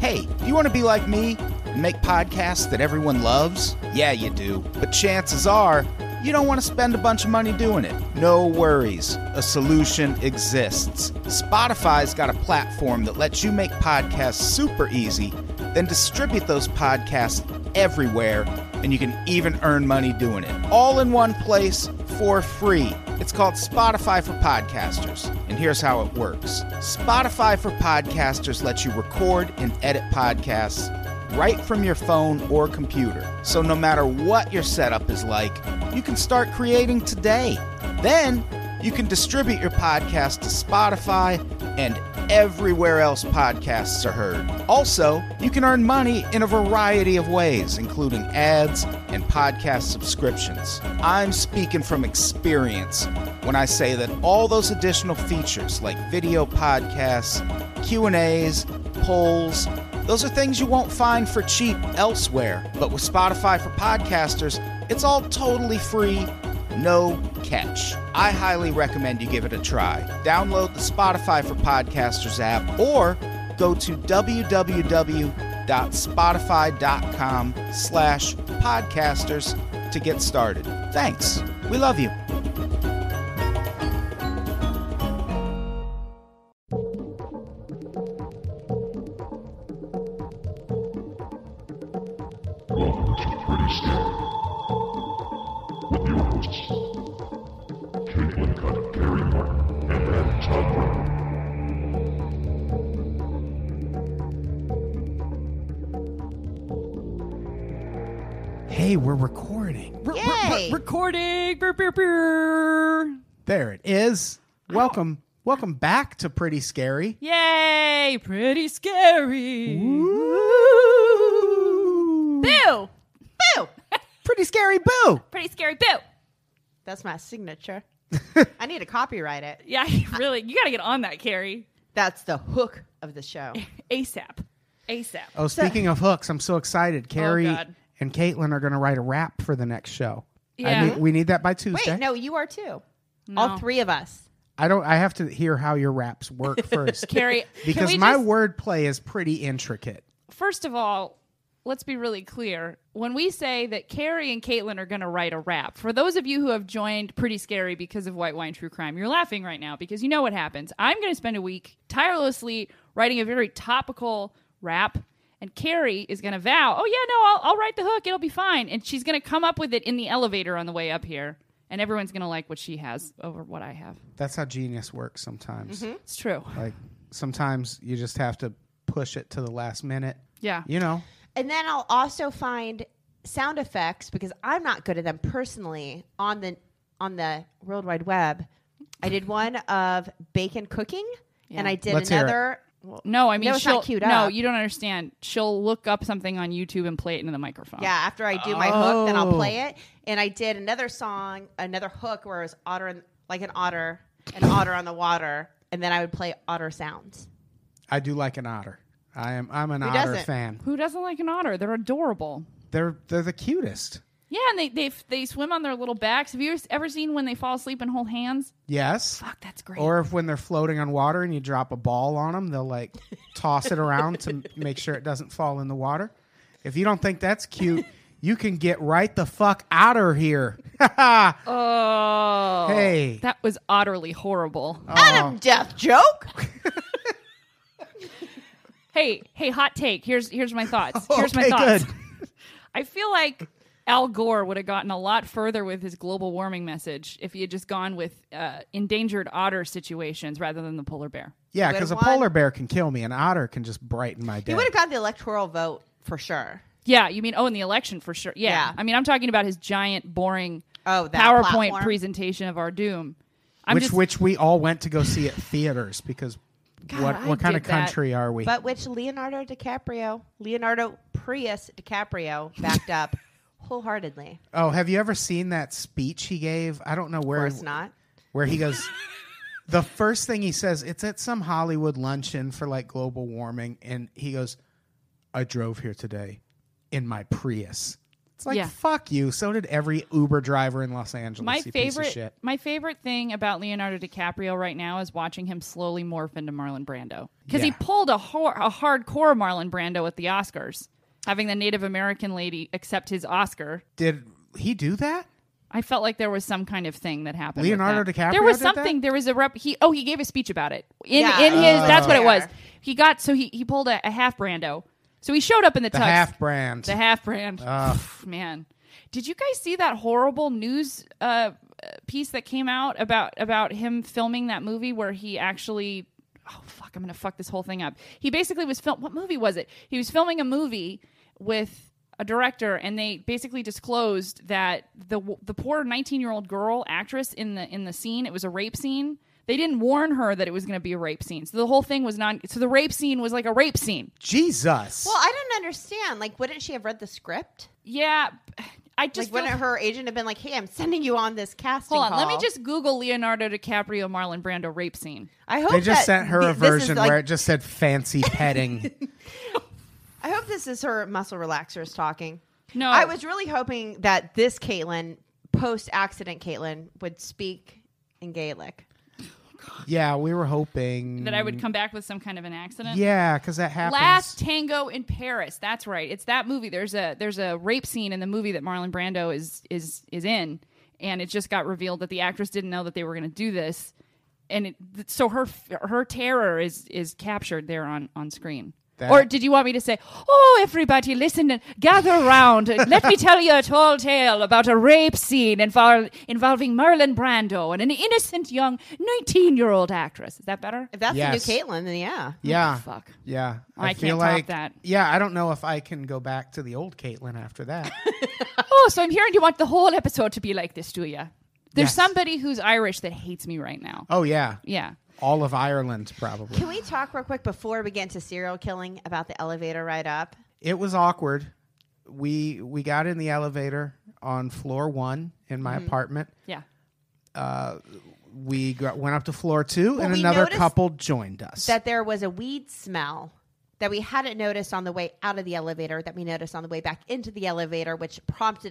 Hey, do you want to be like me and make podcasts that everyone loves? Yeah, you do. But chances are, you don't want to spend a bunch of money doing it. No worries. A solution exists. Spotify's got a platform that lets you make podcasts super easy, then distribute those podcasts everywhere, and you can even earn money doing it. All in one place for free. It's called Spotify for Podcasters, and here's how it works. Spotify for Podcasters lets you record and edit podcasts right from your phone or computer. So no matter what your setup is like, you can start creating today. Then you can distribute your podcast to Spotify and everywhere else podcasts are heard. Also, you can earn money in a variety of ways, including ads and podcast subscriptions. I'm speaking from experience when I say that all those additional features like video podcasts, Q&As, polls, those are things you won't find for cheap elsewhere. But with Spotify for Podcasters, it's all totally free, no catch. I highly recommend you give it a try. Download the Spotify for Podcasters app or go to www.spotify.com/podcasters to get started. Thanks. We love you. Welcome to Pretty Scary with your hosts, Caitlin Cutt, Gary Martin, and Adam Todd Brown. Hey, we're recording. Yay! Recording. Brr, brr, brr. There it is. Welcome back to Pretty Scary. Yay! Pretty scary. Boo! Boo! Pretty Scary Boo. Pretty scary. Boo. That's my signature. I need to copyright it. Yeah, really. You got to get on that, Carrie. That's the hook of the show. ASAP. Oh, speaking of hooks, I'm so excited. Carrie God. and Caitlin are going to write a rap for the next show. Yeah. We need that by Tuesday. Wait, no, you are too. No. All three of us. I have to hear how your raps work first. Carrie, because can we my just- wordplay is pretty intricate. First of all, let's be really clear. When we say that Carrie and Caitlin are going to write a rap, for those of you who have joined Pretty Scary because of White Wine True Crime, you're laughing right now because you know what happens. I'm going to spend a week tirelessly writing a very topical rap, and Carrie is going to vow, oh, yeah, no, I'll write the hook. It'll be fine. And she's going to come up with it in the elevator on the way up here, and everyone's going to like what she has over what I have. That's how genius works sometimes. It's true. Like, sometimes you just have to push it to the last minute. Yeah. You know. And then I'll also find sound effects because I'm not good at them personally on the World Wide Web. I did one of bacon cooking, and I did Let's hear it. another. Well, No, I mean, it's not queued no, up. you don't understand. She'll look up something on YouTube and play it into the microphone. Yeah, after I do my hook, then I'll Oh. play it. And I did another song, another hook where it was an otter on the water, and then I would play otter sounds. I do like an otter. I'm an Who otter doesn't? fan. Who doesn't like an otter? They're adorable. They're the cutest. Yeah, and they swim on their little backs. Have you ever seen when they fall asleep and hold hands? Yes. Fuck, that's great. Or if when they're floating on water and you drop a ball on them, they'll like toss it around to make sure it doesn't fall in the water. If you don't think that's cute, you can get right the fuck out of here. oh, Hey. that was utterly horrible. Adam Death joke. Hey, hot take. Here's my thoughts. Here's my Okay, thoughts. good. I feel like Al Gore would have gotten a lot further with his global warming message if he had just gone with endangered otter situations rather than the polar bear. Yeah, Would've because a won. polar bear can kill me. An otter can just brighten my day. He would have got the electoral vote for sure. Yeah, you mean in the election for sure. Yeah. Yeah. I mean, I'm talking about his giant, boring Oh, that PowerPoint platform. presentation of our doom. Which we all went to go see at theaters because God, I what kind of did that. country are we? But which Leonardo Prius DiCaprio backed up wholeheartedly. Oh, have you ever seen that speech he gave? I don't know Of where. course not. Where he goes, the first thing he says, it's at some Hollywood luncheon for like global warming, and he goes, "I drove here today in my Prius." It's like, Yeah. fuck you. So did every Uber driver in Los Angeles. My you piece of shit. favorite thing about Leonardo DiCaprio right now is watching him slowly morph into Marlon Brando, because he Yeah. pulled a hardcore Marlon Brando at the Oscars, having the Native American lady accept his Oscar. Did he do that? I felt like there was some kind of thing that happened. Leonardo with that. DiCaprio There was did that? something. There was a he gave a speech about it in Yeah. his. That's what it was. There. He pulled a half Brando. So he showed up in the The tux. half brand. The half brand. Man, did you guys see that horrible news piece that came out about him filming that movie where he actually? Oh fuck! I'm gonna fuck this whole thing up. He basically was What movie was it? He was filming a movie with a director, and they basically disclosed that the poor 19-year-old girl actress in the scene, it was a rape scene. They didn't warn her that it was going to be a rape scene, so the whole thing was not. So the rape scene was like a rape scene. Jesus. Well, I don't understand. Like, wouldn't she have read the script? Yeah, I just Like, wouldn't her agent have been like, "Hey, I'm sending you on this casting hold on. call." Let me just Google Leonardo DiCaprio Marlon Brando rape scene. I hope they just that sent her a this is version like- where it just said fancy petting. I hope this is her muscle relaxers talking. No, I was really hoping that this Caitlyn, post-accident Caitlyn, would speak in Gaelic. Yeah, we were hoping that I would come back with some kind of an accident. Yeah, because that happens. Last Tango in Paris. That's right. It's that movie. There's a rape scene in the movie that Marlon Brando is in, and it just got revealed that the actress didn't know that they were going to do this, and so her terror is captured there on screen. Or did you want me to say, "Oh, everybody, listen and gather around. Let me tell you a tall tale about a rape scene involving Marlon Brando and an innocent young 19-year-old actress." Is that better? If that's Yes. the new Caitlyn, then yeah. Yeah. Oh, fuck. Yeah. I feel can't top like that. Yeah, I don't know if I can go back to the old Caitlyn after that. Oh, so I'm hearing you want the whole episode to be like this, do you? There's Yes. somebody who's Irish that hates me right now. Oh yeah. Yeah. All of Ireland, probably. Can we talk real quick before we get into serial killing about the elevator ride up? It was awkward. We got in the elevator on floor 1 in my apartment. Yeah. We went up to floor 2, and we another noticed couple joined us. That there was a weed smell that we hadn't noticed on the way out of the elevator, that we noticed on the way back into the elevator, which prompted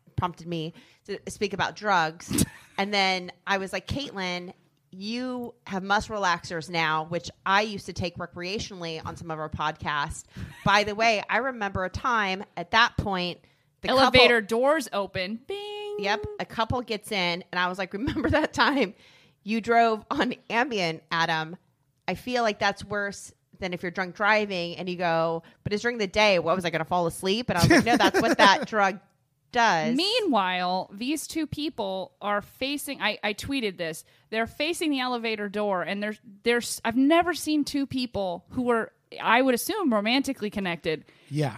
me to speak about drugs. And then I was like, Caitlyn, you have muscle relaxers now, which I used to take recreationally on some of our podcasts. By the way, I remember a time at that point, the Elevator couple, doors open. Bing. Yep, a couple gets in, and I was like, remember that time you drove on Ambien, Adam? I feel like that's worse than if you're drunk driving and you go, but it's during the day. What was I going to fall asleep? And I was like, no, that's what that drug does. Meanwhile, these two people are facing. I tweeted this. They're facing the elevator door, and there's. I've never seen two people who were, I would assume, romantically connected yeah.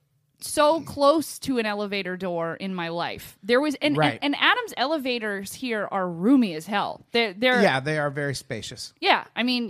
so close to an elevator door in my life. There was, and Adam's elevators here are roomy as hell. They're Yeah, they are very spacious. Yeah, I mean,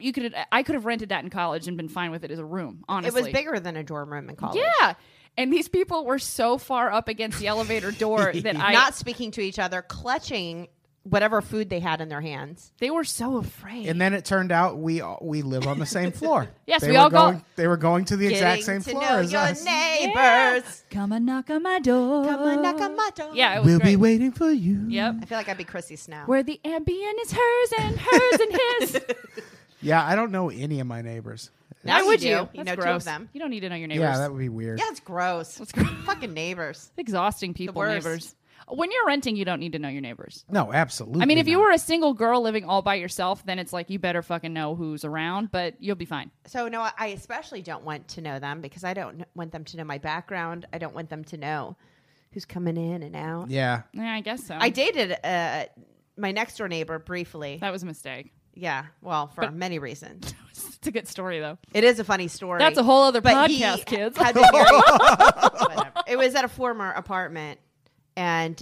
I could have rented that in college and been fine with it as a room. Honestly, It was bigger than a dorm room in college. Yeah. And these people were so far up against the elevator door that Not speaking to each other, clutching whatever food they had in their hands. they were so afraid. And then it turned out we live on the same floor. Yes, they we were all go- They were going to the exact Getting same to floor know as your us. neighbors. Come and knock on my door. Come on, knock on my door. Yeah, it was We'll great. be waiting for you. Yep. I feel like I'd be Chrissy Snow. Where the Ambien is hers and hers and his. Yeah, I don't know any of my neighbors. Now Why you would do. you? You That's know gross. two of them. You don't need to know your neighbors. Yeah, that would be weird. Yeah, it's gross. Fucking neighbors. Exhausting people, worst. neighbors. When you're renting, you don't need to know your neighbors. No, absolutely. I mean, if you not. were a single girl living all by yourself, then it's like you better fucking know who's around, but you'll be fine. So, no, I especially don't want to know them because I don't want them to know my background. I don't want them to know who's coming in and out. Yeah. Yeah, I guess so. I dated my next door neighbor briefly. That was a mistake. Yeah, well, for many reasons. It's a good story, though. It is a funny story. That's a whole other But he podcast, kids. had been married. Whatever. It was at a former apartment, and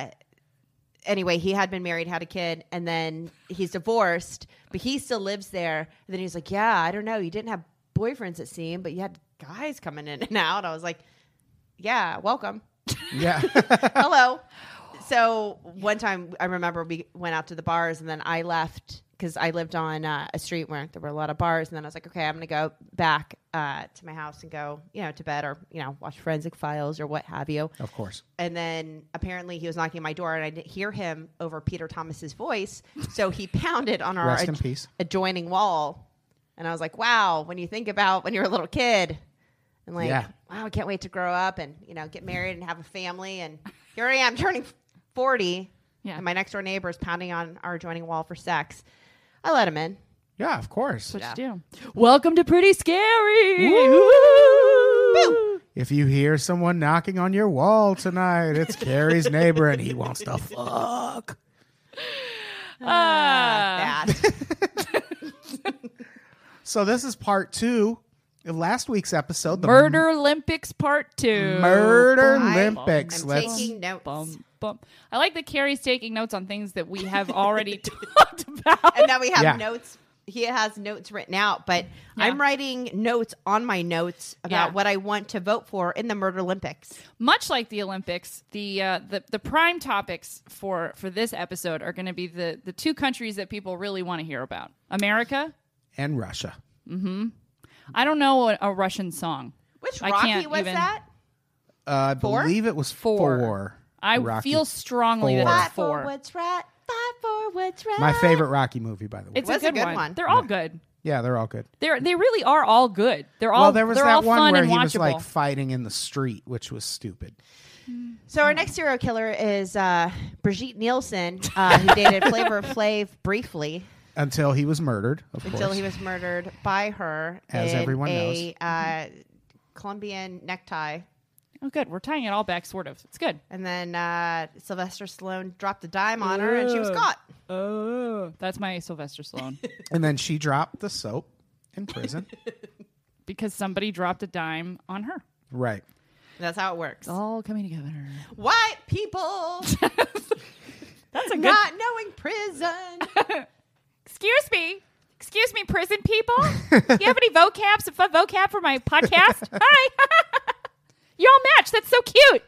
anyway, he had been married, had a kid, and then he's divorced, but he still lives there. And then he's like, "Yeah, I don't know. You didn't have boyfriends, it seemed, but you had guys coming in and out." I was like, "Yeah, welcome, Yeah. hello." So one time, I remember we went out to the bars, and then I left because I lived on a street where there were a lot of bars, and then I was like, okay, I'm going to go back to my house and go, to bed or, watch Forensic Files or what have you. Of course. And then apparently he was knocking on my door, and I didn't hear him over Peter Thomas's voice, so he pounded on our Rest in peace. adjoining wall, and I was like, wow, when you think about when you're a little kid, and like, wow, I can't wait to grow up and get married and have a family, and here I am turning 40. Yeah. And my next door neighbor is pounding on our adjoining wall for sex. I let him in. Yeah, of course. What you do? Welcome to Pretty Scary. Woo! If you hear someone knocking on your wall tonight, it's Carrie's neighbor and he wants to fuck. That. So this is part 2 of last week's episode. The Murder Olympics Part 2. Murder I Olympics. am Let's taking notes. Bum. I like that Carrie's taking notes on things that we have already talked about. And now we have Yeah. notes. He has notes written out, but Yeah. I'm writing notes on my notes about Yeah. what I want to vote for in the Murder Olympics. Much like the Olympics, the prime topics for this episode are going to be the 2 countries that people really want to hear about: America. and Russia. I don't know a Russian song. Which I Rocky can't was even- that? I Four? believe it was 4. I Rocky. feel strongly Four. that Fight it's for 4. what's right. Fight for what's right. My favorite Rocky movie, by the way. It's Was a good one. They're all good. Yeah, they're all good. They really are all good. They're all Well, there was they're all that one fun where and he watchable. was like fighting in the street, which was stupid. So our next serial killer is Brigitte Nielsen, who dated Flavor Flav briefly Until he was murdered, of until course. he was murdered by her As in everyone a Colombian necktie. Oh, good. We're tying it all back, sort of. It's good. And then Sylvester Stallone dropped a dime on her, and she was caught. Oh, that's my Sylvester Stallone. And then she dropped the soap in prison. Because somebody dropped a dime on her. Right. That's how it works. All coming together. White people That's a good. not knowing prison. Excuse me, prison people. You have any vocab for my podcast? Hi. You all match. That's so cute.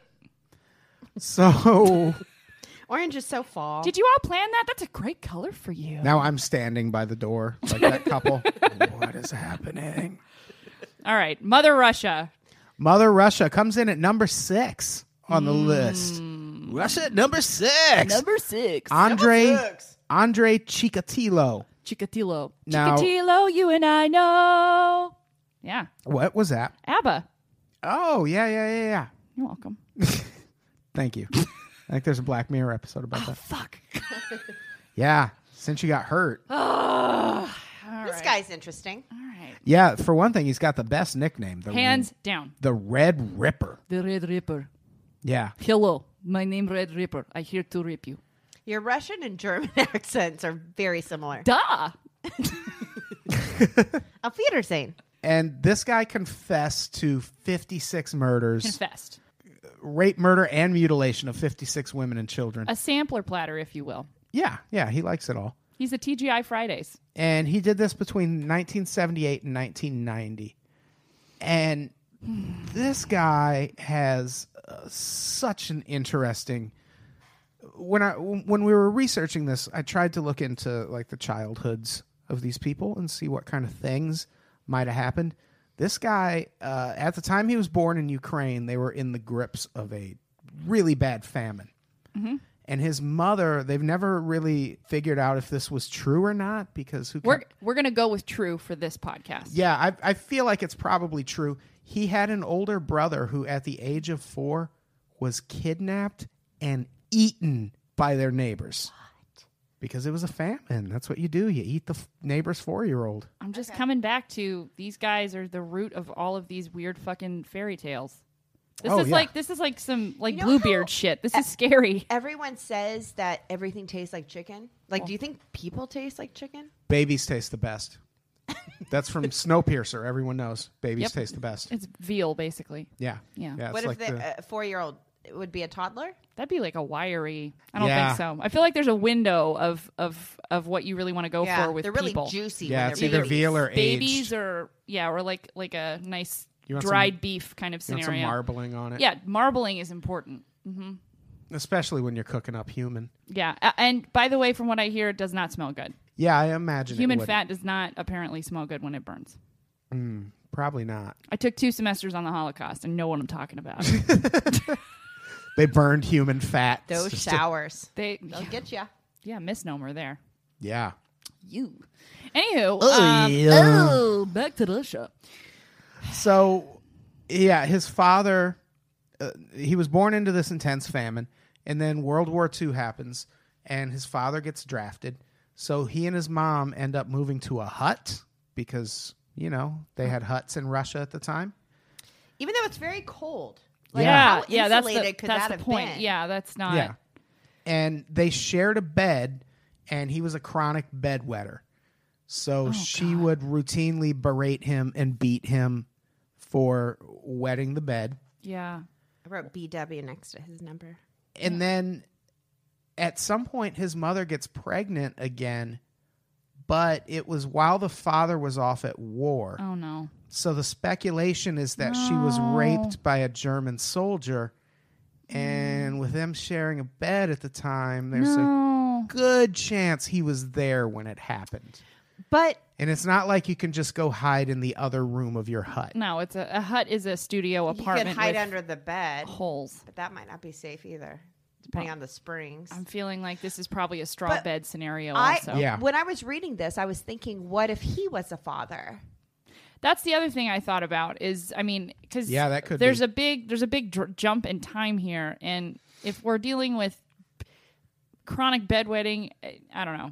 So Orange is so fall. Did you all plan that? That's a great color for you. now I'm standing by the door like that couple. What is happening? All right, Mother Russia. Mother Russia comes in at number 6 on the list. Russia at number 6. 6. Andre Chikatilo. Chikatilo. Now- Chikatilo, you and I know. Yeah. What was that? ABBA. Oh, yeah. You're welcome. Thank you. I think there's a Black Mirror episode about that. Fuck. Yeah, since you got hurt. This guy's interesting. All right. Yeah, for one thing, he's got the best nickname. Hands down. The Red Ripper. The Red Ripper. Yeah. Hello, my name Red Ripper. I here to rip you. Your Russian and German accents are very similar. Duh. Auf Wiedersehen. And this guy confessed to 56 murders, Confessed. rape, murder, and mutilation of 56 women and children. A sampler platter, if you will. Yeah, he likes it all. He's a TGI Fridays. And he did this between 1978 and 1990. And this guy has such an interesting... When we were researching this, I tried to look into like the childhoods of these people and see what kind of things might have happened. This guy, at the time he was born in Ukraine, they were in the grips of a really bad famine. Mm-hmm. And his mother, they've never really figured out if this was true or not because We're gonna go with true for this podcast. Yeah, I feel like it's probably true. He had an older brother who, at the age of 4, was kidnapped and eaten by their neighbors. What? Because it was a famine. That's what you do. You eat the neighbor's 4-year-old. I'm just coming back to these guys are the root of all of these weird fucking fairy tales. This is like some like You know Bluebeard how- shit. This is scary. Everyone says that everything tastes like chicken. Like, do you think people taste like chicken? Babies taste the best. That's from Snowpiercer. Everyone knows babies Yep. taste the best. It's veal, basically. Yeah. Yeah. It's What if like the 4-year-old would be a toddler? That'd be like a wiry. I don't Yeah. think so. I feel like there's a window of what you really want to go for with they're really people. juicy. Yeah, when it's they're either babies. veal or Babies aged. or like a nice You want dried some- beef kind of You want some scenario. marbling on it. Yeah, marbling is important. Especially when you're cooking up human. Yeah, and by the way, from what I hear, it does not smell good. Yeah, I imagine Human it would. fat does not apparently smell good when it burns. Probably not. I took 2 semesters on the Holocaust and know what I'm talking about. They burned human fat. Those Just to- showers. They'll get you. Yeah, misnomer there. Yeah. You. Anywho, back to Russia. So, yeah, his father, he was born into this intense famine, and then World War II happens, and his father gets drafted. So he and his mom end up moving to a hut because, they had huts in Russia at the time. Even though it's very cold. Yeah, how yeah, that's the, insulated could that's that the have point. been? Yeah, that's not. Yeah. And they shared a bed, and he was a chronic bedwetter. So she would routinely berate him and beat him for wetting the bed. Yeah. I wrote BW next to his number. And then at some point, his mother gets pregnant again, but it was while the father was off at war. Oh, no. So the speculation is that she was raped by a German soldier. And with them sharing a bed at the time, there's a good chance he was there when it happened. But And it's not like you can just go hide in the other room of your hut. No, it's a hut is a studio you apartment could hide with under the bed. holes. But that might not be safe either, depending on the springs. I'm feeling like this is probably a straw But bed scenario I, also. Yeah. When I was reading this, I was thinking, what if he was a father? That's the other thing I thought about is, because Yeah, that could there's be. a big jump in time here, and if we're dealing with chronic bedwetting, I don't know.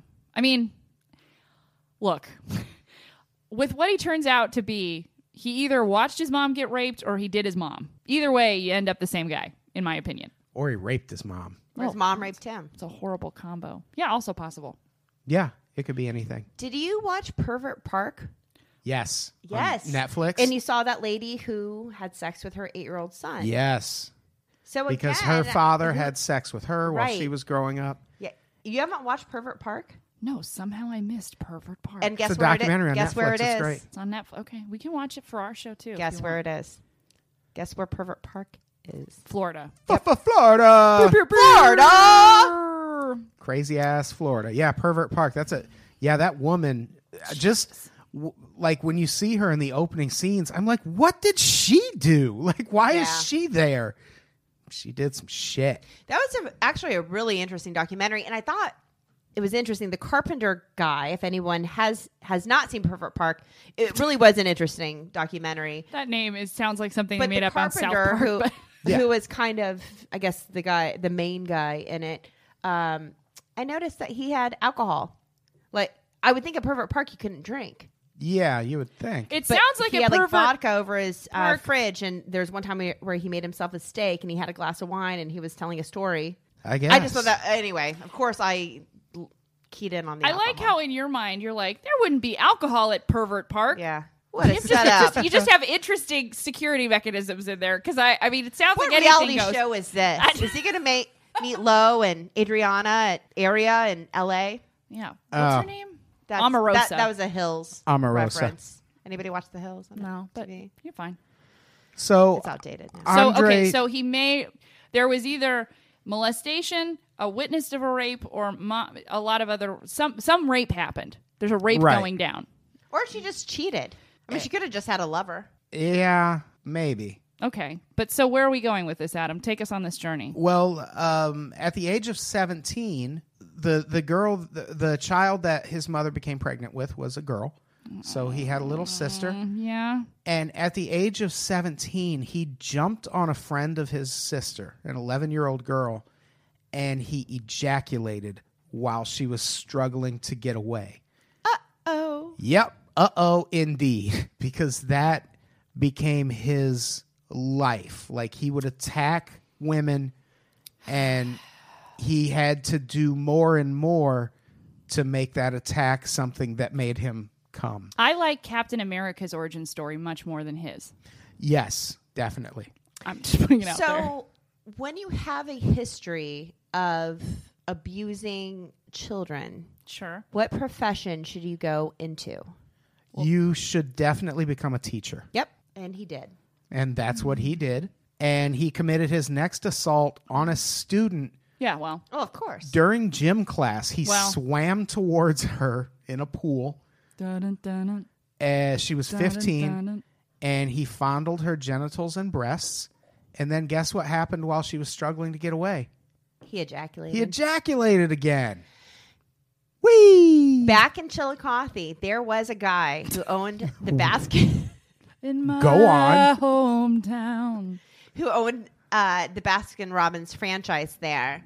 Look, with what he turns out to be, he either watched his mom get raped or he did his mom. Either way, you end up the same guy, in my opinion. Or he raped his mom. Or his mom raped him. It's a horrible combo. Yeah, also possible. Yeah, it could be anything. Did you watch Pervert Park? Yes. Yes. On Netflix. And you saw that lady who had sex with her 8-year-old son. Yes. So Because again, her father had sex with her while Right. she was growing up. Yeah, you haven't watched Pervert Park? No, somehow I missed Pervert Park. And guess It's a where documentary it on is? Guess where Netflix. it It's is? great. it's on Netflix. Okay, we can watch it for our show too. Guess where it is? Guess where Pervert Park is? Florida. Florida. Florida! Crazy ass Florida. Yeah, Pervert Park. That woman just like when you see her in the opening scenes, I'm like, what did she do? Like, why Yeah. is she there? She did some shit. That was actually a really interesting documentary, and I thought it was interesting. The Carpenter guy, if anyone has not seen Pervert Park, it really was an interesting documentary. That name sounds like something But they made the up on South Carpenter, Park. but- who was kind of, I guess, the main guy in it, I noticed that he had alcohol. Like, I would think at Pervert Park you couldn't drink. Yeah, you would think. It But sounds like he a had pervert. vodka over his Park. fridge, and there's one time where he made himself a steak, and he had a glass of wine, and he was telling a story. I guess. I just thought that anyway. Of course, I keyed in on the. I like alcohol. how in your mind you're like, there wouldn't be alcohol at Pervert Park. Yeah, what a It's setup. you just have interesting security mechanisms in there because I mean it sounds What like reality anything goes. show is this? Is he going to meet Lo and Adriana at Area in L.A.? Yeah, what's Oh. her name? That's, Omarosa. That was a Hills Omarosa. reference. Anybody watch The Hills? on No, but TV? you're fine. So It's outdated now. So Andre- so there was either molestation, a witness of a rape, or a lot of other some rape happened. There's a rape Right. going down. Or she just cheated. I mean, she could have just had a lover. yeah, maybe. Okay, but so where are we going with this, Adam? Take us on this journey. Well, at the age of 17, the child that his mother became pregnant with was a girl. So he had a little sister. Yeah. And at the age of 17, he jumped on a friend of his sister, an 11-year-old girl, and he ejaculated while she was struggling to get away. Oh. Yep. Uh-oh, indeed. Because that became his life. Like, he would attack women, and he had to do more and more to make that attack something that made him come. I like Captain America's origin story much more than his. Yes, definitely. I'm just putting it out there. So, when you have a history of abusing children, Sure. what profession should you go into? You should definitely become a teacher. Yep. And he did. And that's what he did. And he committed his next assault on a student Yeah, well. Oh, of course. during gym class. He Wow. swam towards her in a pool. Dun, dun, She was dun, 15, dun, dun. and he fondled her genitals and breasts. And then guess what happened while she was struggling to get away? He ejaculated. He ejaculated again. Whee! Back in Chillicothe, there was a guy who owned the basket. In my Go on. hometown. who owned the Baskin Robbins franchise there.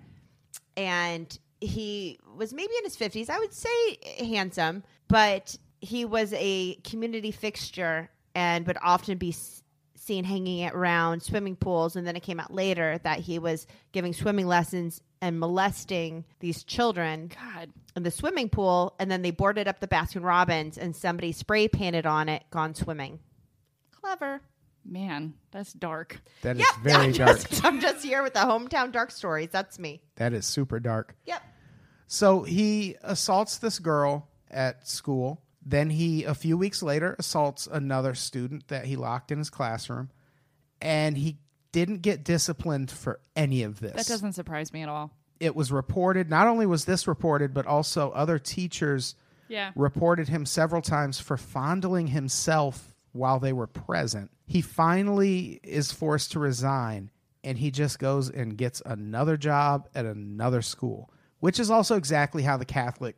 And he was maybe in his 50s. I would say handsome, but he was a community fixture and would often be seen hanging around swimming pools. And then it came out later that he was giving swimming lessons and molesting these children God. in the swimming pool. And then they boarded up the Baskin Robbins and somebody spray painted on it, "Gone swimming." Clever. Man, that's dark. That is Yep. very dark. I'm just here with the hometown dark stories. That's me. That is super dark. Yep. So he assaults this girl at school. Then he, a few weeks later, assaults another student that he locked in his classroom. And he didn't get disciplined for any of this. That doesn't surprise me at all. It was reported, not only was this reported, but also other teachers Yeah. reported him several times for fondling himself while they were present. He finally is forced to resign, and he just goes and gets another job at another school, which is also exactly how the Catholic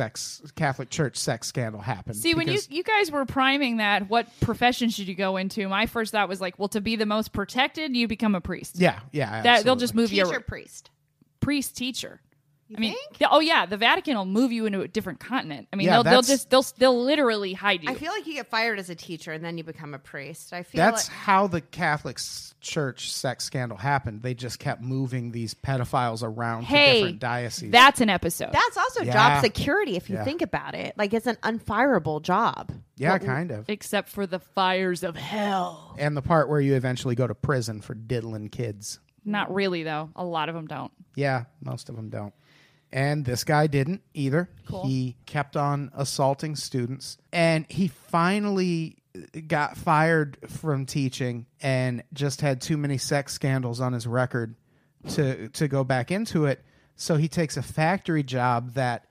Church sex scandal happened. See, when because- you guys were priming that, what profession should you go into? My first thought was like, well, to be the most protected, you become a priest. yeah, That they'll just move Teacher, you priest. priest teacher. You I mean, think? oh yeah, the Vatican will move you into a different continent. I mean, Yeah, they'll literally hide you. I feel like you get fired as a teacher and then you become a priest. I feel That's like how the Catholic Church sex scandal happened. They just kept moving these pedophiles around to Hey, different dioceses. that's an episode. that's also Yeah. job security if you Yeah. think about it. Like it's an unfireable job. yeah, kind of. Except for the fires of hell. And the part where you eventually go to prison for diddling kids. Not really, though. A lot of them don't. Yeah, most of them don't. And this guy didn't either. Cool. He kept on assaulting students. And he finally got fired from teaching and just had too many sex scandals on his record to go back into it. So he takes a factory job that,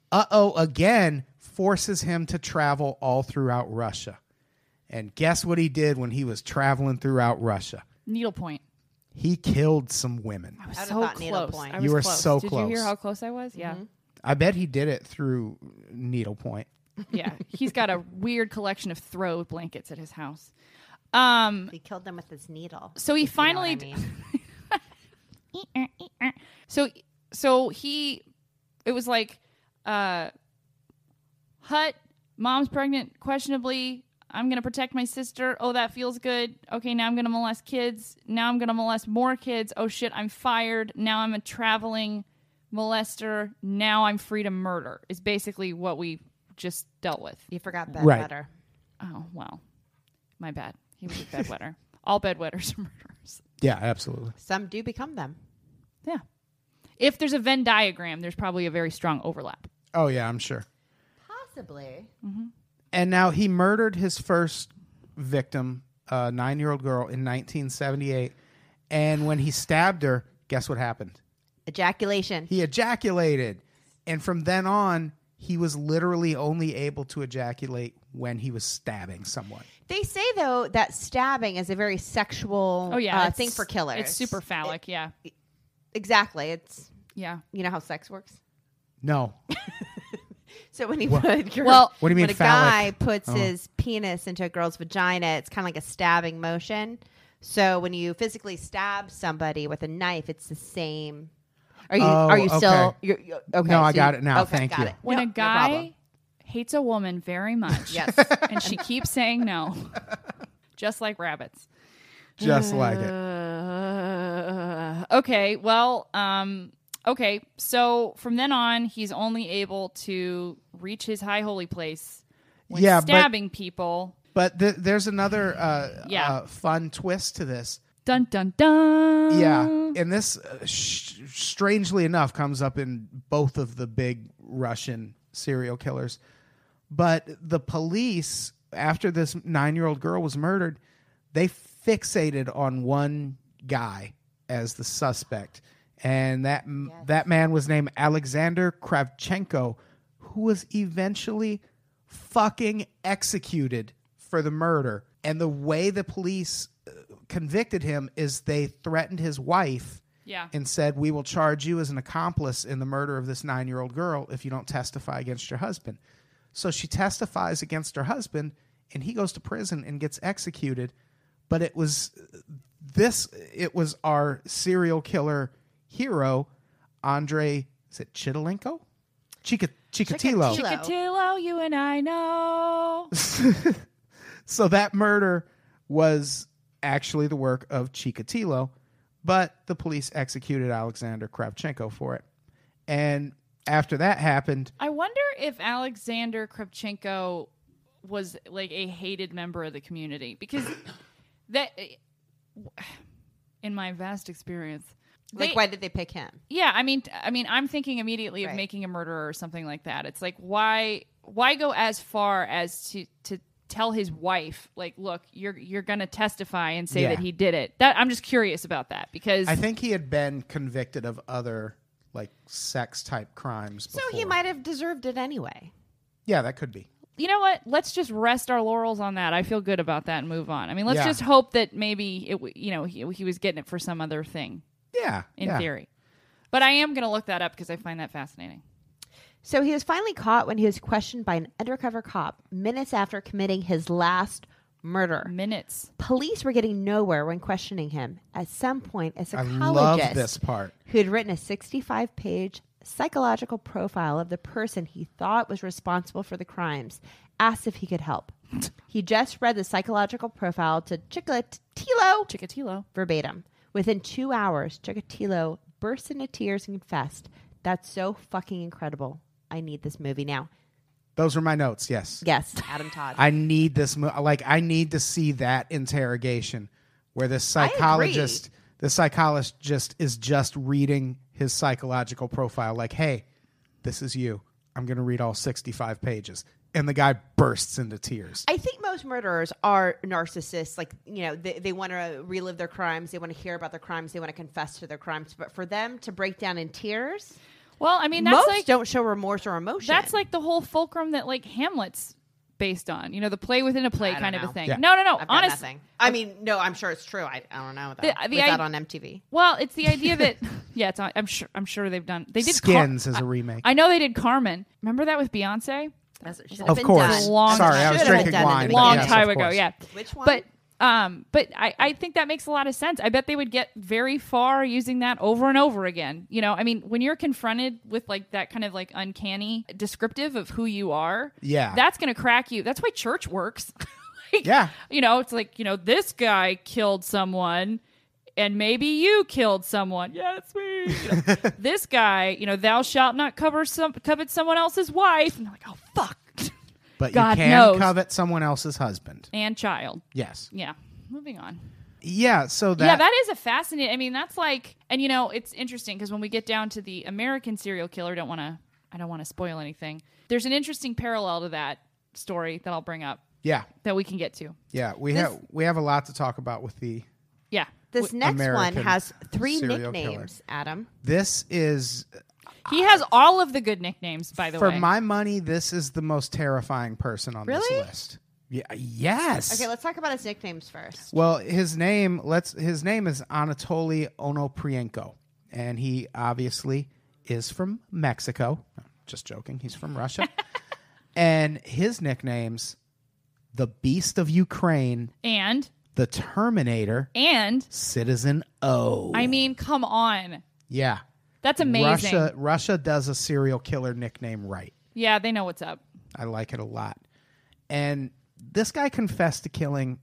again, forces him to travel all throughout Russia. And guess what he did when he was traveling throughout Russia? Needlepoint. He killed some women. I was I would've so thought needlepoint. close. I You was were close. so Did you hear close. how close I was? Yeah. I bet he did it through needlepoint. Yeah. He's got a weird collection of throw blankets at his house. He killed them with his needle. So he if you know what finally I mean. So he, it was like, Hut, mom's pregnant, questionably. I'm going to protect my sister. Oh, that feels good. Okay, now I'm going to molest kids. Now I'm going to molest more kids. Oh, shit, I'm fired. Now I'm a traveling molester. Now I'm free to murder, is basically what we just dealt with. You forgot Right. bedwetter. Oh, wow. My bad. He was a bedwetter. All bedwetters are murderers. Yeah, absolutely. Some do become them. Yeah. If there's a Venn diagram, there's probably a very strong overlap. Oh, yeah, I'm sure. Possibly. And now he murdered his first victim, a 9-year-old girl, in 1978. And when he stabbed her, guess what happened? Ejaculation. He ejaculated. And from then on, he was literally only able to ejaculate when he was stabbing someone. They say though that stabbing is a very sexual Oh, yeah. thing for killers. It's super phallic. Yeah. Exactly. It's Yeah. you know how sex works. No. So when you put your, Well- What do you mean when a phallic? guy puts his penis into a girl's vagina, it's kind of like a stabbing motion. So when you physically stab somebody with a knife, it's the same. Are you Oh, are you still okay. you're, okay? No, I so got you- it now. Okay, Thank got you. it. When No, a no problem. guy hates a woman very much, Yes. and she keeps saying no, just like rabbits. Just like it. Okay, well, okay. So from then on, he's only able to reach his high holy place when Yeah, but- stabbing people. But there's another Yeah. fun twist to this. Dun dun dun. Yeah, and this, strangely enough, comes up in both of the big Russian serial killers. But the police, after this 9-year-old girl was murdered, they fixated on one guy as the suspect, and that man was named Alexander Kravchenko, who was eventually fucking executed for the murder. And the way the police convicted him is they threatened his wife Yeah. and said, we will charge you as an accomplice in the murder of this 9-year-old girl if you don't testify against your husband. So she testifies against her husband, and he goes to prison and gets executed. But it was our serial killer hero, Andrei, is it Chikatilo? Chikatilo. Chikatilo, you and I know. So that murder was actually the work of Chikatilo, but the police executed Alexander Kravchenko for it. And after that happened, I wonder if Alexander Kravchenko was like a hated member of the community, because that, in my vast experience, Why did they pick him? yeah, I mean, I'm thinking immediately of Right. making a murderer or something like that. It's like, why go as far as to tell his wife, like, look, you're gonna testify and say Yeah. that he did it? That I'm just curious about that, because I think he had been convicted of other like sex type crimes So before. he might have deserved it anyway. Yeah, that could be. you know what? Let's just rest our laurels on that. I feel good about that and move on. I mean, let's Yeah. just hope that maybe he was getting it for some other thing Yeah. in yeah. theory. But I am going to look that up because I find that fascinating. So he was finally caught when he was questioned by an undercover cop minutes after committing his last murder. Minutes. Police were getting nowhere when questioning him. At some point, a I psychologist love this part. who had written a 65-page psychological profile of the person he thought was responsible for the crimes asked if he could help. He just read the psychological profile to Chikatilo. verbatim. Within 2 hours, Chikatilo burst into tears and confessed, "That's so fucking incredible. I need this movie now." Those were my notes. Yes. Yes, Adam Todd. I need this. I need to see that interrogation where the psychologist is just reading his psychological profile. Like, hey, this is you. I'm going to read all 65 pages. And the guy bursts into tears. I think most murderers are narcissists. Like, they want to relive their crimes. They want to hear about their crimes. They want to confess to their crimes. But for them to break down in tears, Well, I mean, that's most like don't show remorse or emotion. that's like the whole fulcrum that like Hamlet's based on. The play within a play I don't kind of know. a thing. Yeah. No. I've got Honestly, nothing. I mean, no, I'm sure it's true. I don't know. Though. The Was that on MTV? well, it's the idea that yeah, it's on, I'm sure they've done. They did Skins as a remake. I know they did Carmen. Remember that with Beyonce? That's what should have Of been course. done. Long Sorry, I was Should have been drinking done in wine. the but Long yes, time of ago, course. yeah. Which one? But I think that makes a lot of sense. I bet they would get very far using that over and over again. I mean, when you're confronted with like that kind of like uncanny descriptive of who you are, Yeah. that's going to crack you. That's why church works. Like, Yeah. it's like, this guy killed someone and maybe you killed someone. Yeah, it's me. This guy, thou shalt not covet someone else's wife. And they're like, oh, fuck. But God you can knows. covet someone else's husband. And child. Yes. Yeah. Moving on. Yeah. So that. Yeah, that is a fascinating. I mean, that's like, and it's interesting because when we get down to the American serial killer, I don't want to spoil anything. There's an interesting parallel to that story that I'll bring up Yeah. that we can get to. Yeah. We have a lot to talk about with the. Yeah. This next American one has 3 serial nicknames, Adam. This is. He has all of the good nicknames, by the For way. my money, this is the most terrifying person on this Really? list. Yeah. Yes. Okay, let's talk about his nicknames first. Well, his name is Anatoly Onoprienko, and he obviously is from Mexico. Just joking. He's from Russia. And his nicknames, the Beast of Ukraine, and the Terminator, Citizen O. I mean, come on. Yeah. That's amazing. Russia does a serial killer nickname right. Yeah, they know what's up. I like it a lot. And this guy confessed to killing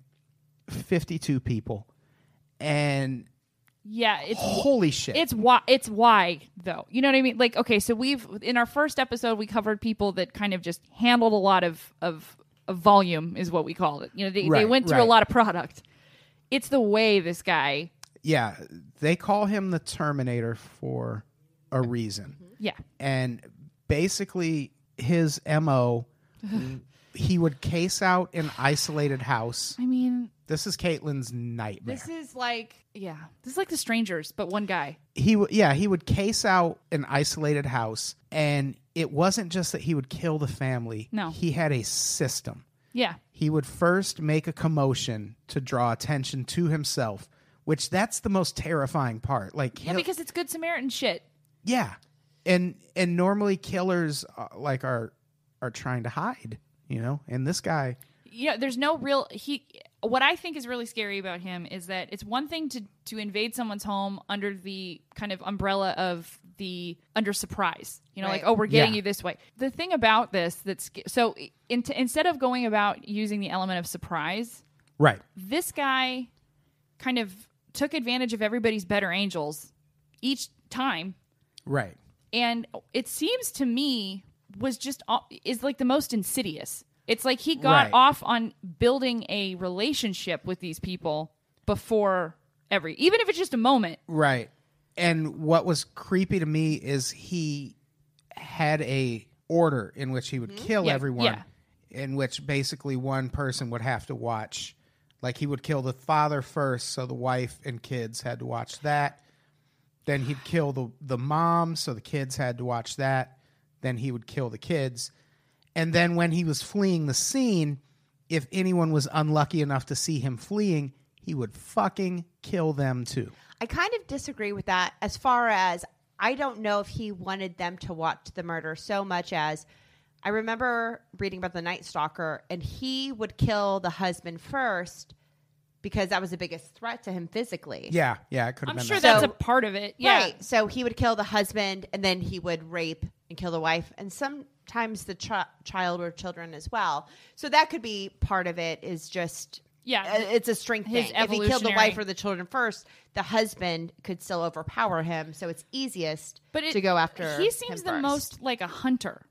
52 people. And Yeah, it's holy shit. It's why though. You know what I mean? Like, okay, so we've in our first episode we covered people that kind of just handled a lot of volume is what we called it. They Right, went through right. a lot of product. It's the way this guy. Yeah, they call him the Terminator for a reason. Yeah. And basically his MO, he would case out an isolated house. I mean, This is Caitlin's nightmare. this is like The Strangers, but one guy. He would case out an isolated house, and it wasn't just that he would kill the family. No. He had a system. Yeah. He would first make a commotion to draw attention to himself, which that's the most terrifying part. Like, Yeah, because it's Good Samaritan shit. yeah, and normally killers are trying to hide, and this guy, There's no real what I think is really scary about him is that it's one thing to invade someone's home under the kind of umbrella of under surprise, Right. like, oh, we're getting Yeah. you this way. The thing about this instead of going about using the element of surprise, right, this guy kind of took advantage of everybody's better angels each time. right, And it seems to me is like the most insidious. It's like he got Right. off on building a relationship with these people before even if it's just a moment. right. And what was creepy to me is he had a order in which he would kill Yeah, everyone, yeah. in which basically one person would have to watch. Like, he would kill the father first, so the wife and kids had to watch that. Then he'd kill the mom, so the kids had to watch that. Then he would kill the kids. And then when he was fleeing the scene, if anyone was unlucky enough to see him fleeing, he would fucking kill them too. I kind of disagree with that as far as I don't know if he wanted them to watch the murder so much as I remember reading about the Night Stalker, and he would kill the husband first because that was the biggest threat to him physically. Yeah, it could have I'm been sure that. that's So- a part of it. Yeah. Right. So he would kill the husband, and then he would rape and kill the wife, and sometimes the child or children as well. So that could be part of it. Is just it's a strength his thing. If he killed the evolutionary- wife or the children first, the husband could still overpower him. So it's easiest to go after. He seems him the first. most like a hunter.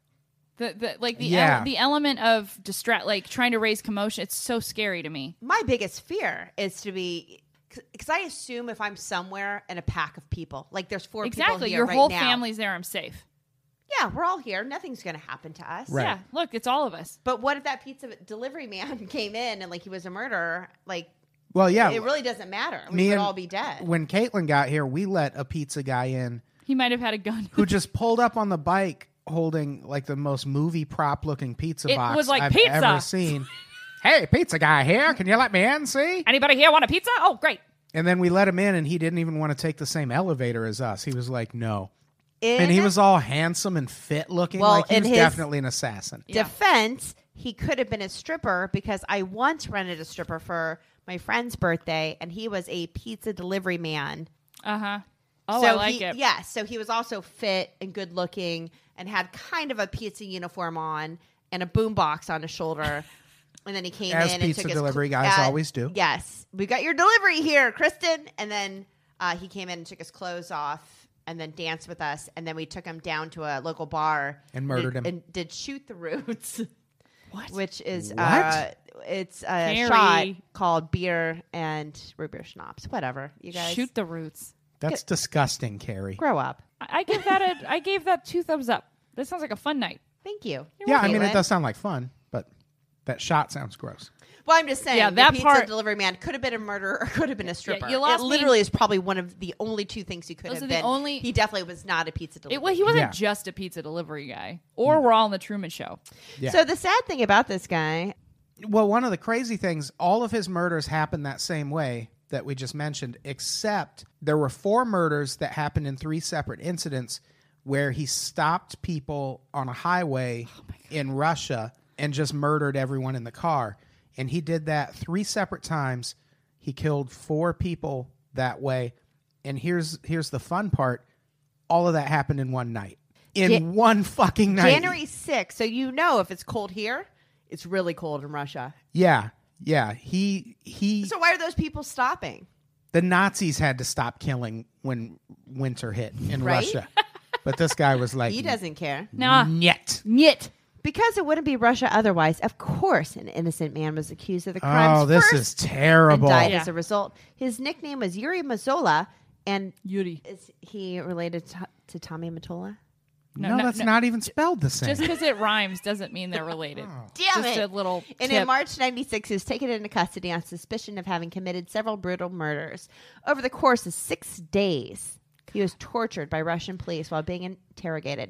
Yeah. The element of distress, like trying to raise commotion. It's so scary to me. My biggest fear is to be. Because I assume if I'm somewhere in a pack of people, like there's 4 people Exactly. here Your right whole now. family's there. I'm safe. Yeah, we're all here. Nothing's going to happen to us. Right. Yeah. Look, it's all of us. But what if that pizza delivery man came in and like he was a murderer? Like, Well, yeah. it really doesn't matter. We me would and- all be dead. When Caitlin got here, we let a pizza guy in He might have had a gun. who just pulled up on the bike holding like the most movie prop looking pizza It box was like, I've "Pizza!" ever seen. Hey, pizza guy here. Can you let me in? See? Anybody here want a pizza? Oh, great. And then we let him in, and he didn't even want to take the same elevator as us. He was like, no. And he was all handsome and fit looking. Well, like he in was his- definitely an assassin. defense, he could have been a stripper because I once rented a stripper for my friend's birthday, and he was a pizza delivery man. Oh, So I like it. Yeah, so he was also fit and good looking and had kind of a pizza uniform on and a boombox on his shoulder. And then he came As in and pizza took delivery his guys always do. Yes, we got your delivery here, Kristen. And then he came in and took his clothes off and then danced with us. And then we took him down to a local bar And murdered him. and did Shoot the Roots. What? Which is What? it's a Carrie. shot called beer and root beer schnapps. Whatever, you guys Shoot the roots. That's disgusting, Carrie. grow up. I gave that 2 thumbs up. That sounds like a fun night. Thank you. Yeah, I mean, Caitlin. it does sound like fun, but that shot sounds gross. Well, I'm just saying, Yeah, the that pizza part- delivery man could have been a murderer or could have been a stripper. you lost it me- literally is probably one of the only 2 things he could Those have are the been. only- He definitely was not a pizza delivery. He wasn't Yeah. just a pizza delivery guy. Or we're all on the Truman Show. Yeah. So the sad thing about this guy, Well, one of the crazy things, all of his murders happened that same way that we just mentioned, except there were 4 murders that happened in 3 separate incidents where he stopped people on a highway in Russia and just murdered everyone in the car. And he did that 3 separate times. He killed 4 people that way. And here's the fun part. All of that happened in one night. In one fucking night. January 6th. So you know if it's cold here, it's really cold in Russia. Yeah. Yeah. He So why are those people stopping? the Nazis had to stop killing when winter hit in Right? Russia. But this guy was like, He doesn't care. Nah. Nyet. Nyet. Because it wouldn't be Russia otherwise. Of course, an innocent man was accused of the crimes Oh, this first is terrible. and died Yeah. as a result. His nickname was Yuri Mazzola, and Yuri. is he related to Tommy Mottola? No, that's not even spelled the same. Just because it rhymes doesn't mean they're related. Damn Just it. a little And tip. in March 96, he was taken into custody on suspicion of having committed several brutal murders. Over the course of 6 days, he was tortured by Russian police while being interrogated.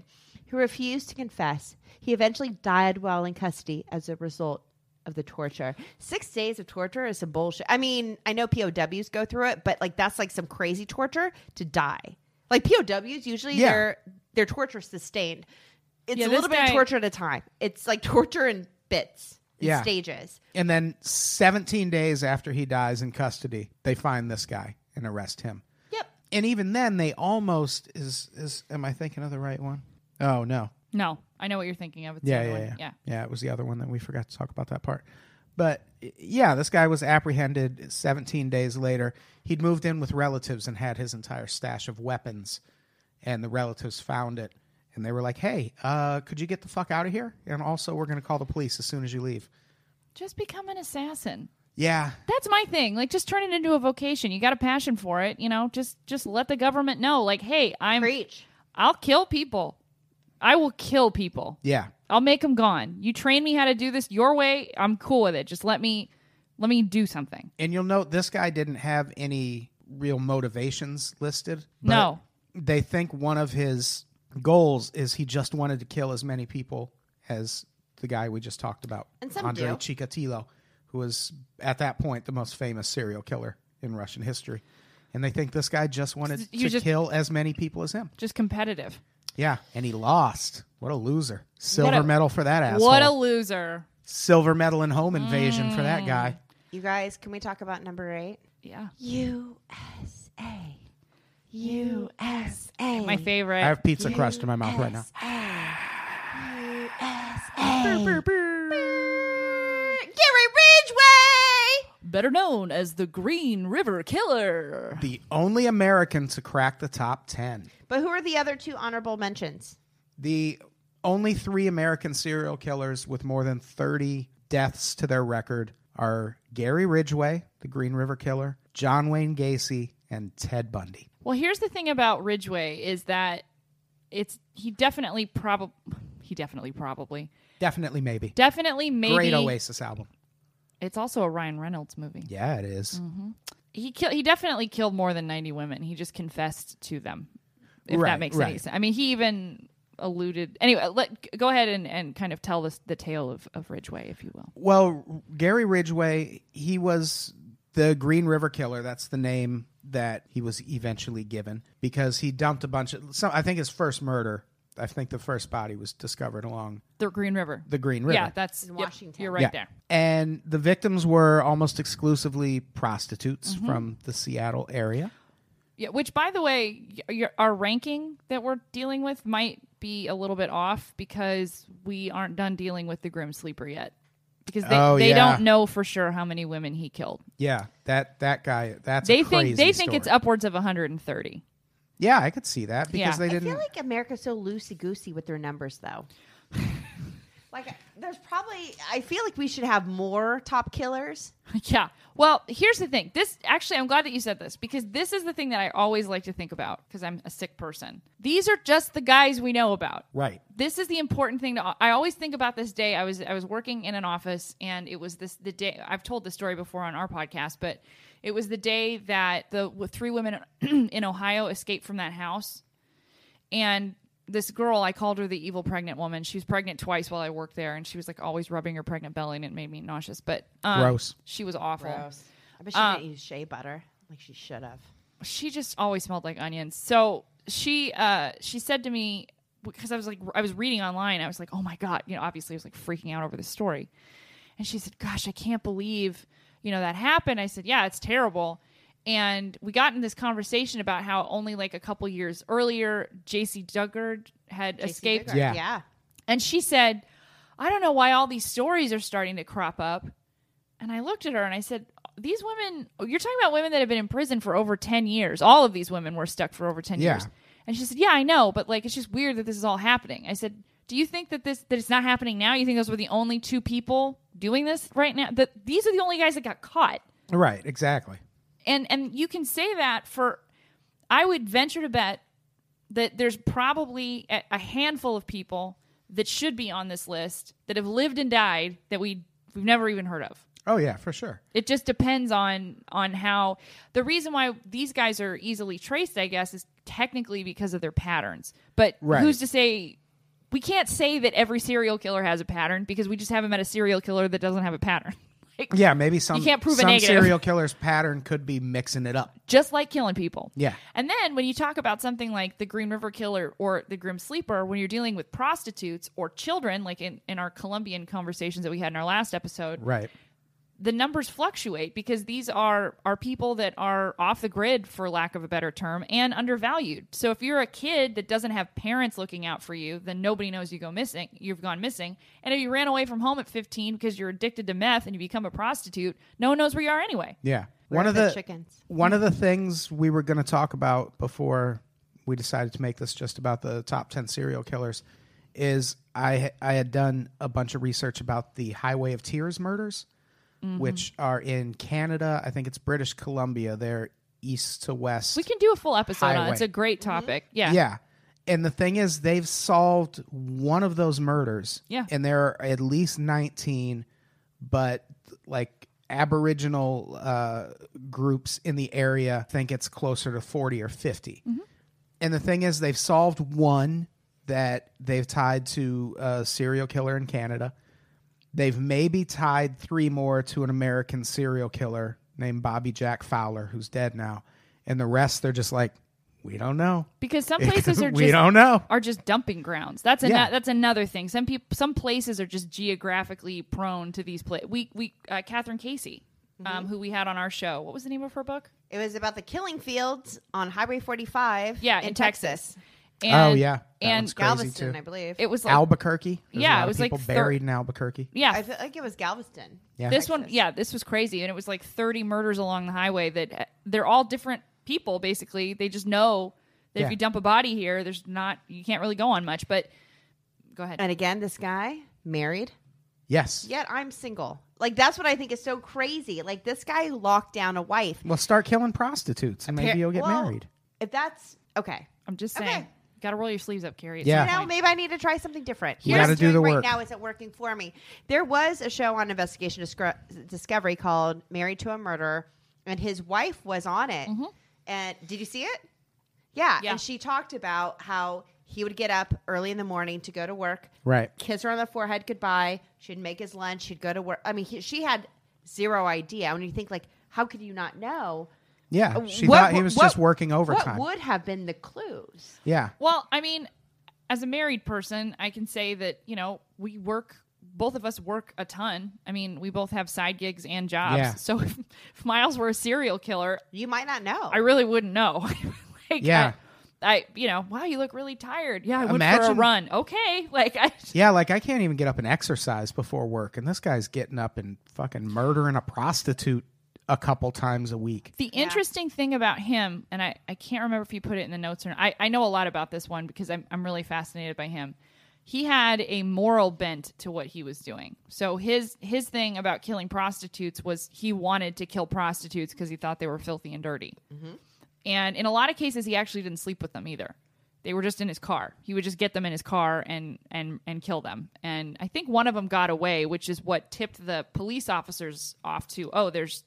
who refused to confess. He eventually died while in custody as a result of the torture. 6 days of torture is some bullshit. I mean, I know POWs go through it, but like that's like some crazy torture to die. Like POWs, usually their torture sustained. It's a little bit of torture at a time. It's like torture in bits, in stages. And then 17 days after he dies in custody, they find this guy and arrest him. Yep. And even then, they almost am I thinking of the right one? Oh, no. No, I know what you're thinking of. It's the other one. Yeah, it was the other one that we forgot to talk about that part. But yeah, this guy was apprehended 17 days later. He'd moved in with relatives and had his entire stash of weapons. And the relatives found it. And they were like, hey, could you get the fuck out of here? And also, we're going to call the police as soon as you leave. Just become an assassin. Yeah. That's my thing. Like, just turn it into a vocation. You got a passion for it. You know, just let the government know. Like, hey, I'll kill people. I will kill people. Yeah. I'll make them gone. You train me how to do this your way. I'm cool with it. Just let me do something. And you'll note this guy didn't have any real motivations listed. But No. They think one of his goals is he just wanted to kill as many people as the guy we just talked about, And some Andrei do. Chikatilo, who was at that point the most famous serial killer in Russian history. And they think this guy just wanted to kill as many people as him. Just competitive. Yeah, and he lost. What a loser. Silver medal for that asshole. What a loser. Silver medal in home invasion for that guy. You guys, can we talk about number 8? Yeah. USA. USA. My favorite. I have pizza crust in my mouth right now. Gary Ridgway! Better known as the Green River Killer. The only American to crack the top 10. But who are the other 2 honorable mentions? The only 3 American serial killers with more than 30 deaths to their record are Gary Ridgway, the Green River Killer, John Wayne Gacy, and Ted Bundy. Well, here's the thing about Ridgway is that he definitely maybe Great Oasis album. It's also a Ryan Reynolds movie. Yeah, it is. Mm-hmm. He definitely killed more than 90 women. He just confessed to them. If that makes any sense. I mean, he even alluded. Anyway, go ahead and kind of tell the tale of Ridgway, if you will. Well, Gary Ridgway, he was the Green River Killer. That's the name that he was eventually given because he dumped a bunch of. I think his first murder. I think the first body was discovered along the Green River. The Green River. Yeah, that's in Washington. You're right there. And the victims were almost exclusively prostitutes from the Seattle area. Yeah, which, by the way, our ranking that we're dealing with might be a little bit off because we aren't done dealing with the Grim Sleeper yet. Because they don't know for sure how many women he killed. Yeah, that guy. That's they a crazy think story. it's upwards of 130. Yeah, I could see that because they didn't. I feel like America's so loosey-goosey with their numbers, though. Like, there's probably... I feel like we should have more top killers. Yeah. Well, here's the thing. I'm glad that you said this because this is the thing that I always like to think about because I'm a sick person. These are just the guys we know about. Right. This is the important thing. I always think about this day. I was working in an office and it was the day... I've told this story before on our podcast, but it was the day that the 3 women in Ohio escaped from that house. And this girl, I called her the evil pregnant woman. She was pregnant twice while I worked there, and she was like always rubbing her pregnant belly, and it made me nauseous. But gross. She was awful. Gross. I bet she didn't use shea butter like she should have. She just always smelled like onions. So she said to me, because I was reading online, I was like, oh my God, obviously I was like freaking out over this story, and she said, gosh, I can't believe that happened. I said, yeah, it's terrible. And we got in this conversation about how only like a couple years earlier, J.C. Dugard had escaped. Yeah. And she said, I don't know why all these stories are starting to crop up. And I looked at her and I said, these women, you're talking about women that have been in prison for over 10 years. All of these women were stuck for over 10 years. And she said, yeah, I know. But like, it's just weird that this is all happening. I said, do you think that it's not happening now? You think those were the only 2 people doing this right now? That these are the only guys that got caught. Right. Exactly. And you can say that I would venture to bet that there's probably a handful of people that should be on this list that have lived and died that we've never even heard of. Oh yeah, for sure. It just depends on how the reason why these guys are easily traced, I guess, is technically because of their patterns. But who's to say we can't say that every serial killer has a pattern because we just haven't met a serial killer that doesn't have a pattern. Like, Yeah, maybe some You can't prove a some negative. serial killer's pattern could be mixing it up. just like killing people. Yeah. And then when you talk about something like the Green River Killer or the Grim Sleeper, when you're dealing with prostitutes or children, like in our Colombian conversations that we had in our last episode, Right. the numbers fluctuate because these are people that are off the grid, for lack of a better term, and undervalued. So if you're a kid that doesn't have parents looking out for you, then nobody knows you've gone missing. And if you ran away from home at 15 because you're addicted to meth and you become a prostitute, no one knows where you are anyway. Yeah. Where are the chickens? One of the things we were going to talk about before we decided to make this just about the top 10 serial killers is I had done a bunch of research about the Highway of Tears murders, which are in Canada. I think it's British Columbia. They're east to west. We can do a full episode on it. Highway. It's a great topic. Yeah. Yeah. And the thing is, they've solved one of those murders. Yeah. And there are at least 19, but like Aboriginal groups in the area think it's closer to 40 or 50. And the thing is, they've solved one that they've tied to a serial killer in Canada. They've maybe tied 3 more to an American serial killer named Bobby Jack Fowler, who's dead now. And the rest, they're just like, we don't know. Because some places are We don't know. are just dumping grounds. That's Yeah. that's another thing. Some places are just geographically prone to these places. We Catherine Casey, who we had on our show. What was the name of her book? It was about the killing fields on Highway 45 Yeah, in in Texas. And, Oh, yeah. That and one's crazy, Galveston, too. I believe. it was like Albuquerque. There's Yeah, a lot it of was like people thir- buried in Albuquerque. yeah. I feel like it was Galveston. Yeah. This one, Texas. yeah, this was crazy, and it was like 30 murders along the highway. That they're all different people. Basically, they just know that Yeah. if you dump a body here, you can't really go on much. But go ahead. And again, this guy married, Yes. yet I'm single. Like, that's what I think is so crazy. Like, this guy locked down a wife. Well, start killing prostitutes, and maybe you'll get Well, married. If that's okay. I'm just saying, Okay. got to roll your sleeves up, Carrie. Yeah. You know, maybe I need to try something different. You What gotta I'm do doing the right work. now isn't working for me. There was a show on Investigation Discovery called Married to a Murderer, and his wife was on it. And did you see it? Yeah. Yeah. And she talked about how he would get up early in the morning to go to work, Right. kiss her on the forehead goodbye. She'd make his lunch. She'd go to work. I mean, she had zero idea. When you think, like, how could you not know? Yeah. She What- thought he was what- just working overtime. What would have been the clues? Yeah. Well, I mean, as a married person, I can say that, both of us work a ton. I mean, we both have side gigs and jobs. Yeah. So if Miles were a serial killer, You might not know. I really wouldn't know. Like, Yeah. wow, you look really tired. Yeah, I went for a Imagine- run. Okay. Yeah, like I can't even get up and exercise before work, and this guy's getting up and fucking murdering a prostitute a couple times a week. The interesting thing about him, and I can't remember if he put it in the notes or not. I know a lot about this one because I'm really fascinated by him. He had a moral bent to what he was doing. So his thing about killing prostitutes was he wanted to kill prostitutes because he thought they were filthy and dirty. And in a lot of cases, he actually didn't sleep with them either. They were just in his car. He would just get them in his car and kill them. And I think one of them got away, which is what tipped the police officers off to, oh, there's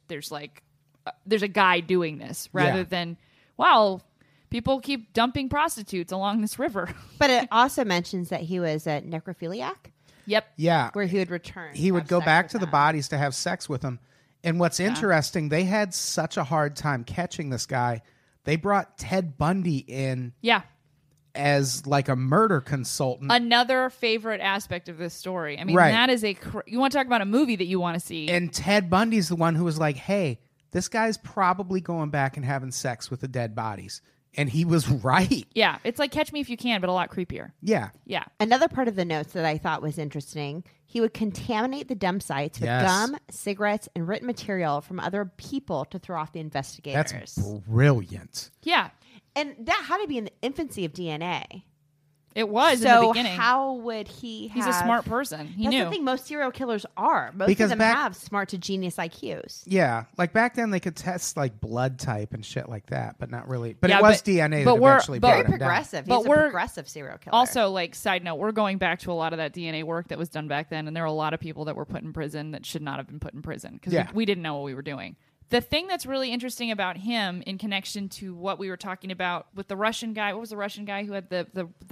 a guy doing this, rather Yeah. than, wow, people keep dumping prostitutes along this river. But it also mentions that he was a necrophiliac, Yep. Yeah. where he would return. He would have go sex back with to the them. bodies to have sex with them. And what's interesting, they had such a hard time catching this guy. They brought Ted Bundy in Yeah. as like a murder consultant. Another favorite aspect of this story. I mean, Right. that is you want to talk about a movie that you want to see. And Ted Bundy's the one who was like, hey, this guy's probably going back and having sex with the dead bodies. And he was right. yeah. It's like Catch Me If You Can, but a lot creepier. Yeah. Yeah. Another part of the notes that I thought was interesting, he would contaminate the dump sites with Yes. gum, cigarettes, and written material from other people to throw off the investigators. That's brilliant. Yeah. And that had to be in the infancy of DNA. It was so in the beginning. how would he have... He's a smart person. He That's knew. the thing most serial killers are. Most Because of them back- have smart to genius IQs. Yeah. Like back then they could test like blood type and shit like that, but not really. But Yeah, it was but- DNA but that we're- eventually but- brought Very him down. progressive. But He's a we're- progressive serial killer. Also, like, side note, we're going back to a lot of that DNA work that was done back then, and there were a lot of people that were put in prison that should not have been put in prison because Yeah. we didn't know what we were doing. The thing that's really interesting about him in connection to what we were talking about with the Russian guy, what was the Russian guy who had the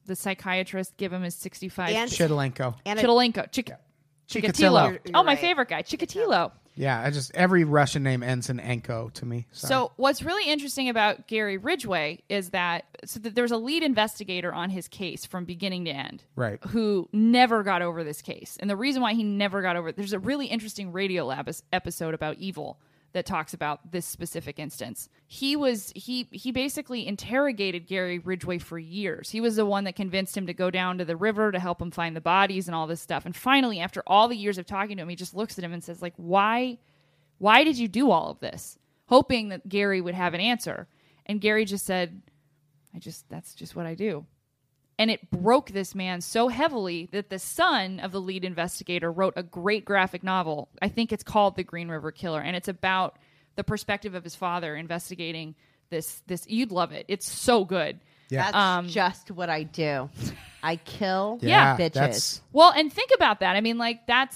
the psychiatrist give him his 65. And- Chitalenko. And Chitalenko. Chikatilo. You're Oh, my right. favorite guy, Chikatilo. Yeah, every Russian name ends in Enko to me. Sorry. So what's really interesting about Gary Ridgway is that there's a lead investigator on his case from beginning to end, Right. who never got over this case. And the reason why he never got over it, there's a really interesting Radiolab episode about Evil that talks about this specific instance. He basically interrogated Gary Ridgway for years. He was the one that convinced him to go down to the river to help him find the bodies and all this stuff. And finally, after all the years of talking to him, he just looks at him and says, like, why did you do all of this? Hoping that Gary would have an answer. And Gary just said, that's just what I do. And it broke this man so heavily that the son of the lead investigator wrote a great graphic novel. I think it's called The Green River Killer. And it's about the perspective of his father investigating this. You'd love it. It's so good. Yeah. That's just what I do. I kill Yeah, bitches. that's- Well, and think about that. I mean, like,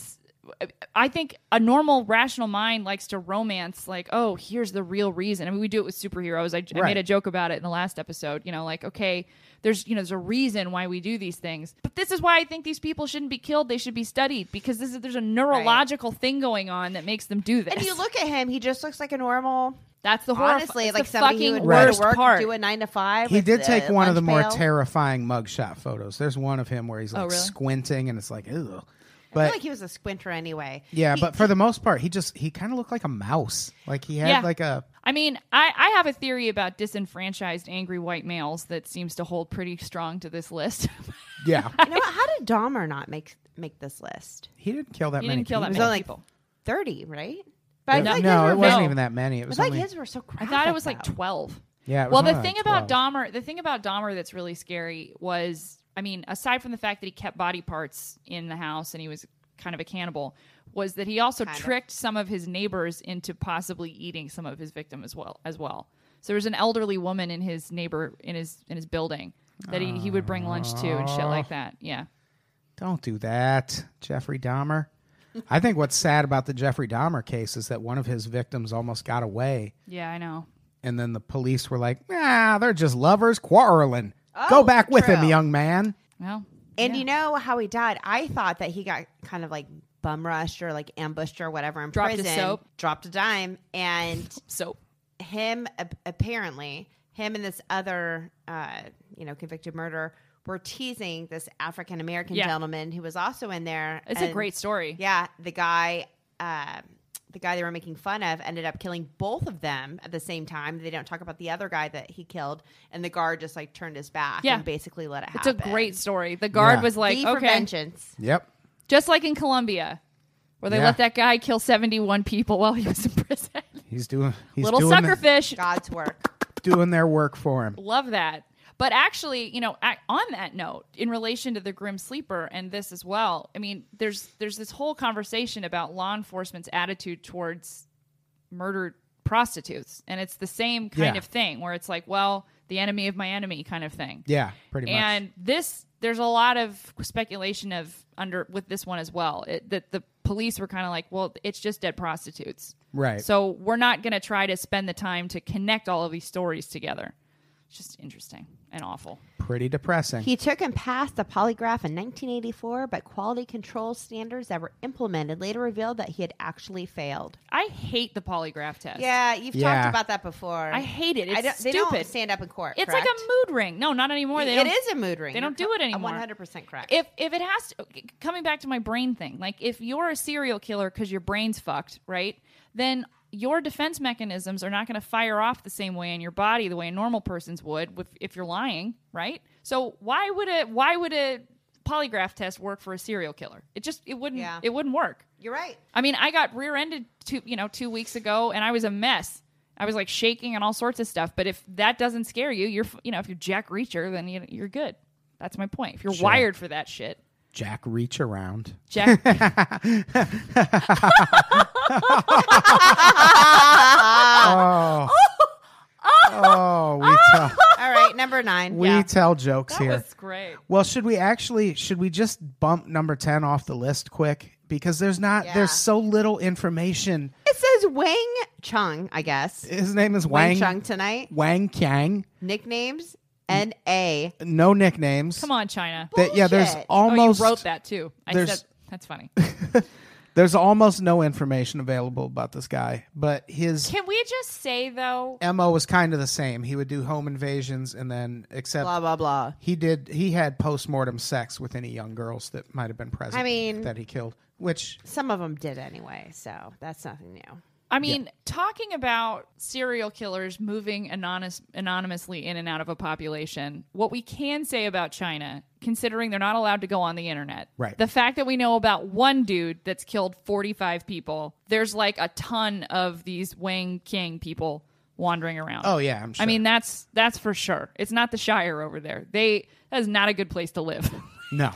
I think a normal, rational mind likes to romance, like, oh, here's the real reason. I mean, we do it with superheroes. I Right. made a joke about it in the last episode. You know, like, okay, there's a reason why we do these things. But this is why I think these people shouldn't be killed. They should be studied, because there's a neurological thing going on that makes them do this. And you look at him; he just looks like a normal. That's the horror. Honestly, it's like the somebody who fucking would go worst to work, part. do a 9 to 5. He with did take one of the lunch more pail. terrifying mugshot photos. There's one of him where he's like Oh, really? squinting, and it's like, ew. I But feel like he was a squinter anyway. yeah, but for the most part, he kind of looked like a mouse. Like he had Yeah. like a I mean, I have a theory about disenfranchised angry white males that seems to hold pretty strong to this list. yeah. You know what? How did Dahmer not make this list? He didn't kill that He many didn't kill people. that It was many only people. 30, right? But I feel like his No, were it wasn't very- even that many. It I was feel like only his were so I graphic. thought it was like though. 12. yeah. It was Well, the only thing like about 12. Dahmer that's really scary was, I mean, aside from the fact that he kept body parts in the house and he was kind of a cannibal, was that he also Kind of. tricked some of his neighbors into possibly eating some of his victims as well. So there was an elderly woman in his building that he would bring lunch to and shit like that. Yeah. Don't do that, Jeffrey Dahmer. I think what's sad about the Jeffrey Dahmer case is that one of his victims almost got away, Yeah, I know. and then the police were like, they're just lovers quarreling. Go back with him, true. young man. Well, And yeah. you know how he died? I thought that he got kind of like bum rushed or like ambushed or whatever in Dropped his prison. soap. Dropped a dime. And So him, apparently, him and this other, convicted murderer were teasing this African American Yeah. gentleman who was also in there. it's a And, great story. Yeah, the guy they were making fun of ended up killing both of them at the same time. They don't talk about the other guy that he killed, and the guard just like turned his back Yeah. and basically let it It's happen. a great story. The guard Yeah. was like, V for okay, vengeance. Yep. just like in Colombia, where they Yeah. let that guy kill 71 people while he was in prison. He's doing Little doing suckerfish. God's work. doing their work for him. Love that. But actually, on that note, in relation to the Grim Sleeper and this as well, I mean, there's this whole conversation about law enforcement's attitude towards murdered prostitutes. And it's the same kind Yeah. of thing where it's like, well, the enemy of my enemy kind of thing. Yeah, pretty much. And there's a lot of speculation with this one as well, that the police were kind of like, well, it's just dead prostitutes. Right. So we're not going to try to spend the time to connect all of these stories together. It's just interesting and awful. Pretty depressing. He took and passed the polygraph in 1984, but quality control standards that were implemented later revealed that he had actually failed. I hate the polygraph test. Yeah, you've Yeah. talked about that before. I hate it. It's They stupid. don't stand up in court. It's correct? like a mood ring. No, not anymore. They It don't, is a mood ring. They don't do it anymore. 100% correct. If it has to, coming back to my brain thing, like if you're a serial killer because your brain's fucked, right? Then your defense mechanisms are not going to fire off the same way in your body the way a normal person's would if you're lying, right? So why would a polygraph test work for a serial killer? It wouldn't work. You're right. I mean, I got rear-ended 2 weeks ago, and I was a mess. I was like shaking and all sorts of stuff. But if that doesn't scare you, if you're Jack Reacher, then you're good. That's my point. If you're Sure. wired for that shit, Jack reach around. Jack. We tell All right, number 9. we Yeah. tell jokes That here. was great. Well, should we just bump number 10 off the list quick? Because there's so little information. It says Wang Chung, I guess. His name is Wang Wang Chung tonight. Wang Qiang. Nicknames: N-A. No nicknames. Come on, China. Yeah, there's Bullshit. almost Oh, you wrote that too. I there's- said that's funny. there's almost no information available about this guy, but his Can we just say though? MO was kind of the same. He would do home invasions and then except Blah, blah, blah. he had post-mortem sex with any young girls that might have been present I mean- that he killed, which Some of them did anyway, so that's nothing new. I mean, talking about serial killers moving anonymously in and out of a population, what we can say about China, considering they're not allowed to go on the internet, Right. the fact that we know about one dude that's killed 45 people, there's like a ton of these Wang King people wandering around. oh yeah, I'm sure. I mean, that's for sure. It's not the Shire over there. That is not a good place to live. no.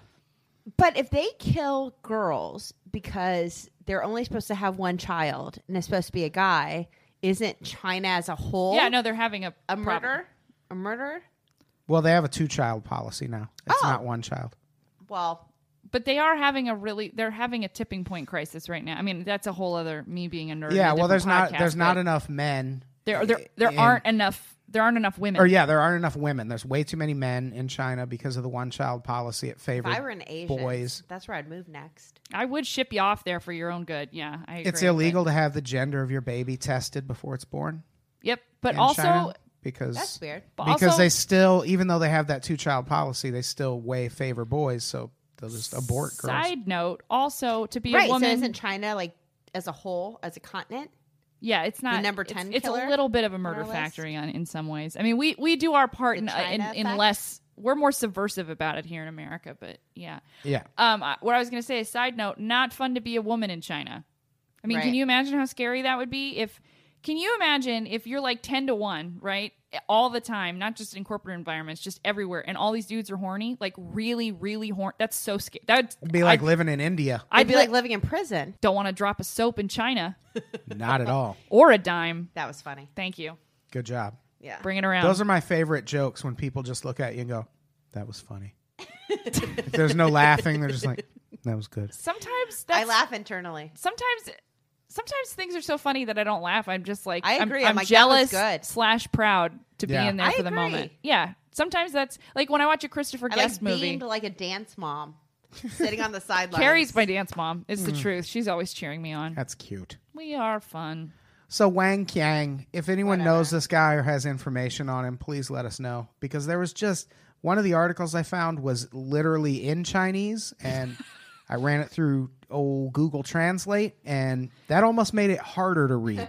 But if they kill girls because they're only supposed to have one child and it's supposed to be a guy, isn't China as a whole Yeah, no, they're having a a problem. murder? A murder? Well, they have a 2-child policy now. It's Oh. not one child. Well, But they are having they're having a tipping point crisis right now. I mean, that's a whole other me being a nerd. in Yeah, a well, there's different not podcast, but enough men. There and- aren't enough women. Or yeah, there aren't enough women. There's way too many men in China because of the 1-child policy. It if favored I were an Asian, boys. that's where I'd move next. I would ship you off there for your own good. Yeah, I agree. It's illegal to have the gender of your baby tested before it's born. Yep, but in also China because That's weird. but because also, they still, even though they have that 2-child policy, they still way favor boys, so they'll just abort girls. Side note, also to be Right, a woman. so isn't China like as a whole, as a continent? Yeah, it's not number it's- 10 It's killer a little bit of a on murder our list? factory in some ways. I mean, we do our part The in China effect? less. We're more subversive about it here in America, but yeah. Yeah, What I was going to say, a side note, not fun to be a woman in China. I mean, Right. can you imagine how scary that would be? Can you imagine if you're like 10-1, right? All the time, not just in corporate environments, just everywhere, and all these dudes are horny, like really, really horny. That's so scary. That it'd be like living in India. I'd be like living in prison. don't want to drop a soap in China Not at all. or a dime. That was funny. Thank you. Good job. Yeah. Bring it around. Those are my favorite jokes when people just look at you and go, "That was funny." If there's no laughing, they're just like, "That was good." Sometimes I that's, laugh internally. Sometimes things are so funny that I don't laugh. I'm just like I agree. I'm I'm like, that was jealous good. / proud to Yeah. be in there I for the agree. moment. Yeah. Sometimes that's like when I watch a Christopher I Guest like movie. being like a dance mom, sitting on the sidelines. Carrie's my dance mom. It's Mm. the truth. She's always cheering me on. That's cute. We are fun. So Wang Qiang, if anyone Whatever. knows this guy or has information on him, please let us know. Because there was just one of the articles I found was literally in Chinese, and I ran it through old Google Translate, and that almost made it harder to read.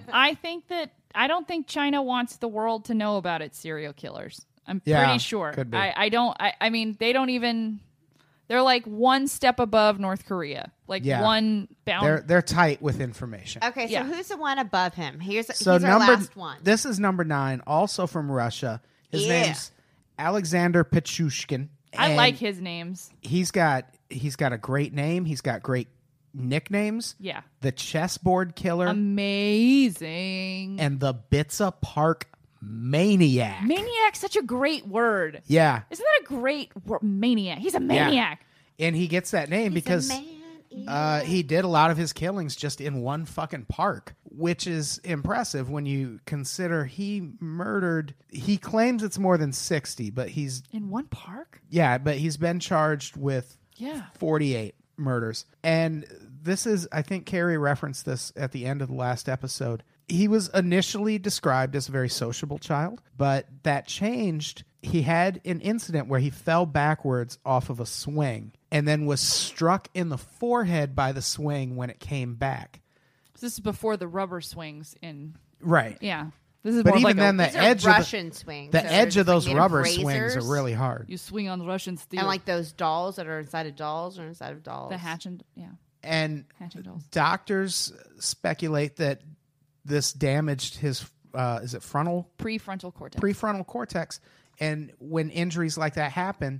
I don't think China wants the world to know about its serial killers. I'm Yeah, pretty sure. could be. I mean, they don't even. They're like one step above North Korea. Like Yeah. one bound. They're tight with information. Okay, so Yeah. who's the one above him? He's So our number last one. this is number 9, also from Russia. His Yeah. name's Alexander Pichushkin. I and like his names. He's got a great name. He's got great nicknames. Yeah. The Chessboard Killer Amazing. and the Bitsa Park Maniac. Maniac, such a great word. Yeah. Isn't that a great word? Maniac. He's a maniac. And he gets that name because he did a lot of his killings just in one fucking park, which is impressive when you consider he claims it's more than 60, but he's In one park? been charged with Yeah. 48 murders. And this is, I think Carrie referenced this at the end of the last episode. He was initially described as a very sociable child, but that changed. He had an incident where he fell backwards off of a swing and then was struck in the forehead by the swing when it came back. This is before the rubber swings in. Right. Yeah. This is But more even like then, a, the edge of Russian swing. the so edge they're of just, those like, made rubber razors, swings are really hard. you swing on the Russian steel. and like those dolls that are inside of dolls or inside of dolls. the hatching. Yeah. And Hatching dolls. doctors speculate that this damaged his is it Prefrontal cortex. prefrontal cortex, and when injuries like that happen,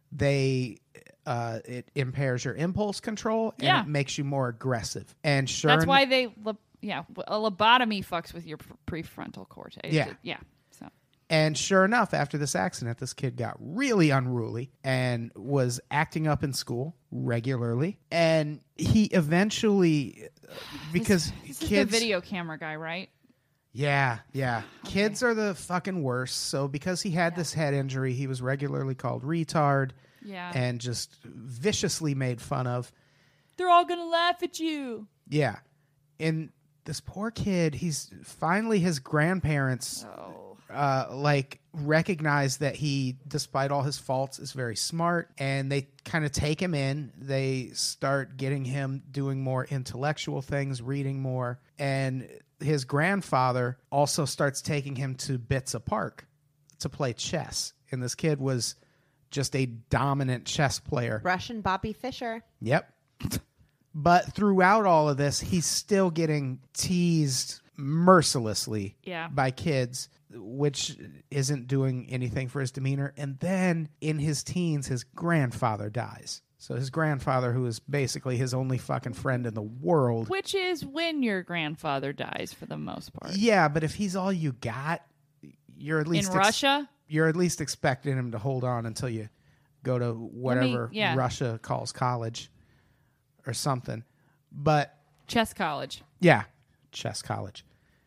it impairs your impulse control and Yeah. it makes you more aggressive. And sure, That's why they. A lobotomy fucks with your prefrontal cortex. Yeah. Yeah. So. and sure enough, after this accident, this kid got really unruly and was acting up in school regularly, and he eventually because This is kids the video camera guy, right? Yeah. Kids are the fucking worst. So because he had this head injury, he was regularly called retard Yeah. and just viciously made fun of. They're all going to laugh at you. Yeah. And this poor kid, he's finally his grandparents recognize that he, despite all his faults, is very smart, and they kind of take him in. They start getting him doing more intellectual things, reading more, and his grandfather also starts taking him to Bitsa Park to play chess. And this kid was just a dominant chess player. Russian Bobby Fischer. Yep. But throughout all of this, he's still getting teased mercilessly by kids, which isn't doing anything for his demeanor. And then in his teens, his grandfather dies. So his grandfather, who is basically his only fucking friend in the world. Which is when your grandfather dies for the most part. Yeah, but if he's all you got, you're at least In Russia? You're at least expecting him to hold on until you go to whatever Russia calls college or something. But Chess college. yeah, chess college.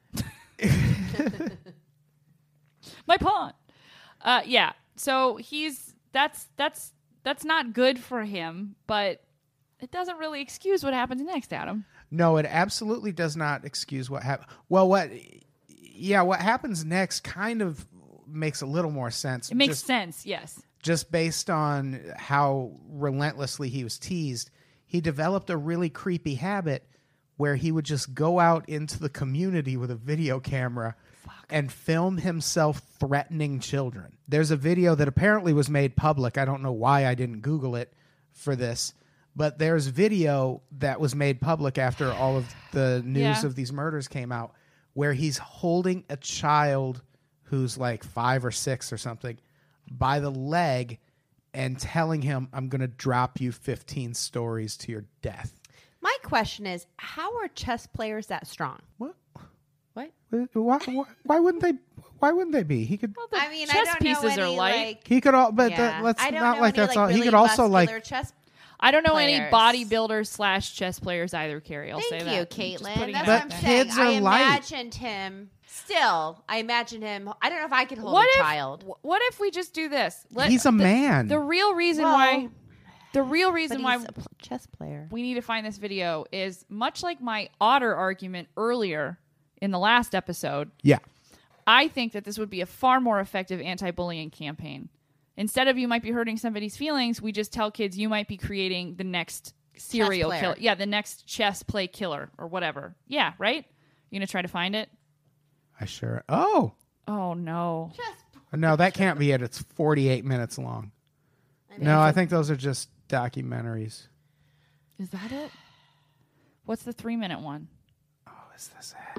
My pawn. Yeah. So that's not good for him, but it doesn't really excuse what happens next, Adam. No, it absolutely does not excuse what happened. Well, what happens next kind of makes a little more sense. It makes sense, yes. Just based on how relentlessly he was teased, he developed a really creepy habit where he would just go out into the community with a video camera and film himself threatening children. There's a video that apparently was made public. I don't know why I didn't Google it for this, but there's video that was made public after all of the news of these murders came out where he's holding a child who's like 5 or 6 or something by the leg and telling him, I'm going to drop you 15 stories to your death. My question is, how are chess players that strong? What? What? Why wouldn't they? Why wouldn't they be? He could. Well, the I mean, chess I don't pieces know are any, light. He could all, but yeah. let's I don't not know like any, that's all. really He could also muscular like. chess. I don't know any players. bodybuilders / chess players either, Carrie. I'll say Thank that. you, Just Caitlin. putting That's it what out I'm there. saying. kids are I light. imagined him. Still, I imagine him. I don't know if I could hold What a if, child. What if we just do this? He's a man. The real reason Well, why. The real reason But why he's a chess player. we need to find this video is much like my otter argument earlier in the last episode. Yeah. I think that this would be a far more effective anti-bullying campaign. Instead of you might be hurting somebody's feelings, we just tell kids you might be creating the next serial player. killer. Yeah, the next chess play killer or whatever. Yeah, right? You going to try to find it? I sure. Oh Oh, no. no, that can't be it. It's 48 minutes long. No, I think those are just documentaries. Is that it? What's the 3-minute one? Oh, is this it?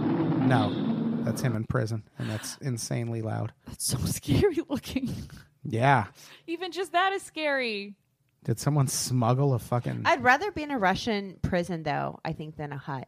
No, that's him in prison, and that's insanely loud. That's so scary looking. Yeah. Even just that is scary. Did someone smuggle a fucking? I'd rather be in a Russian prison, though, I think, than a hut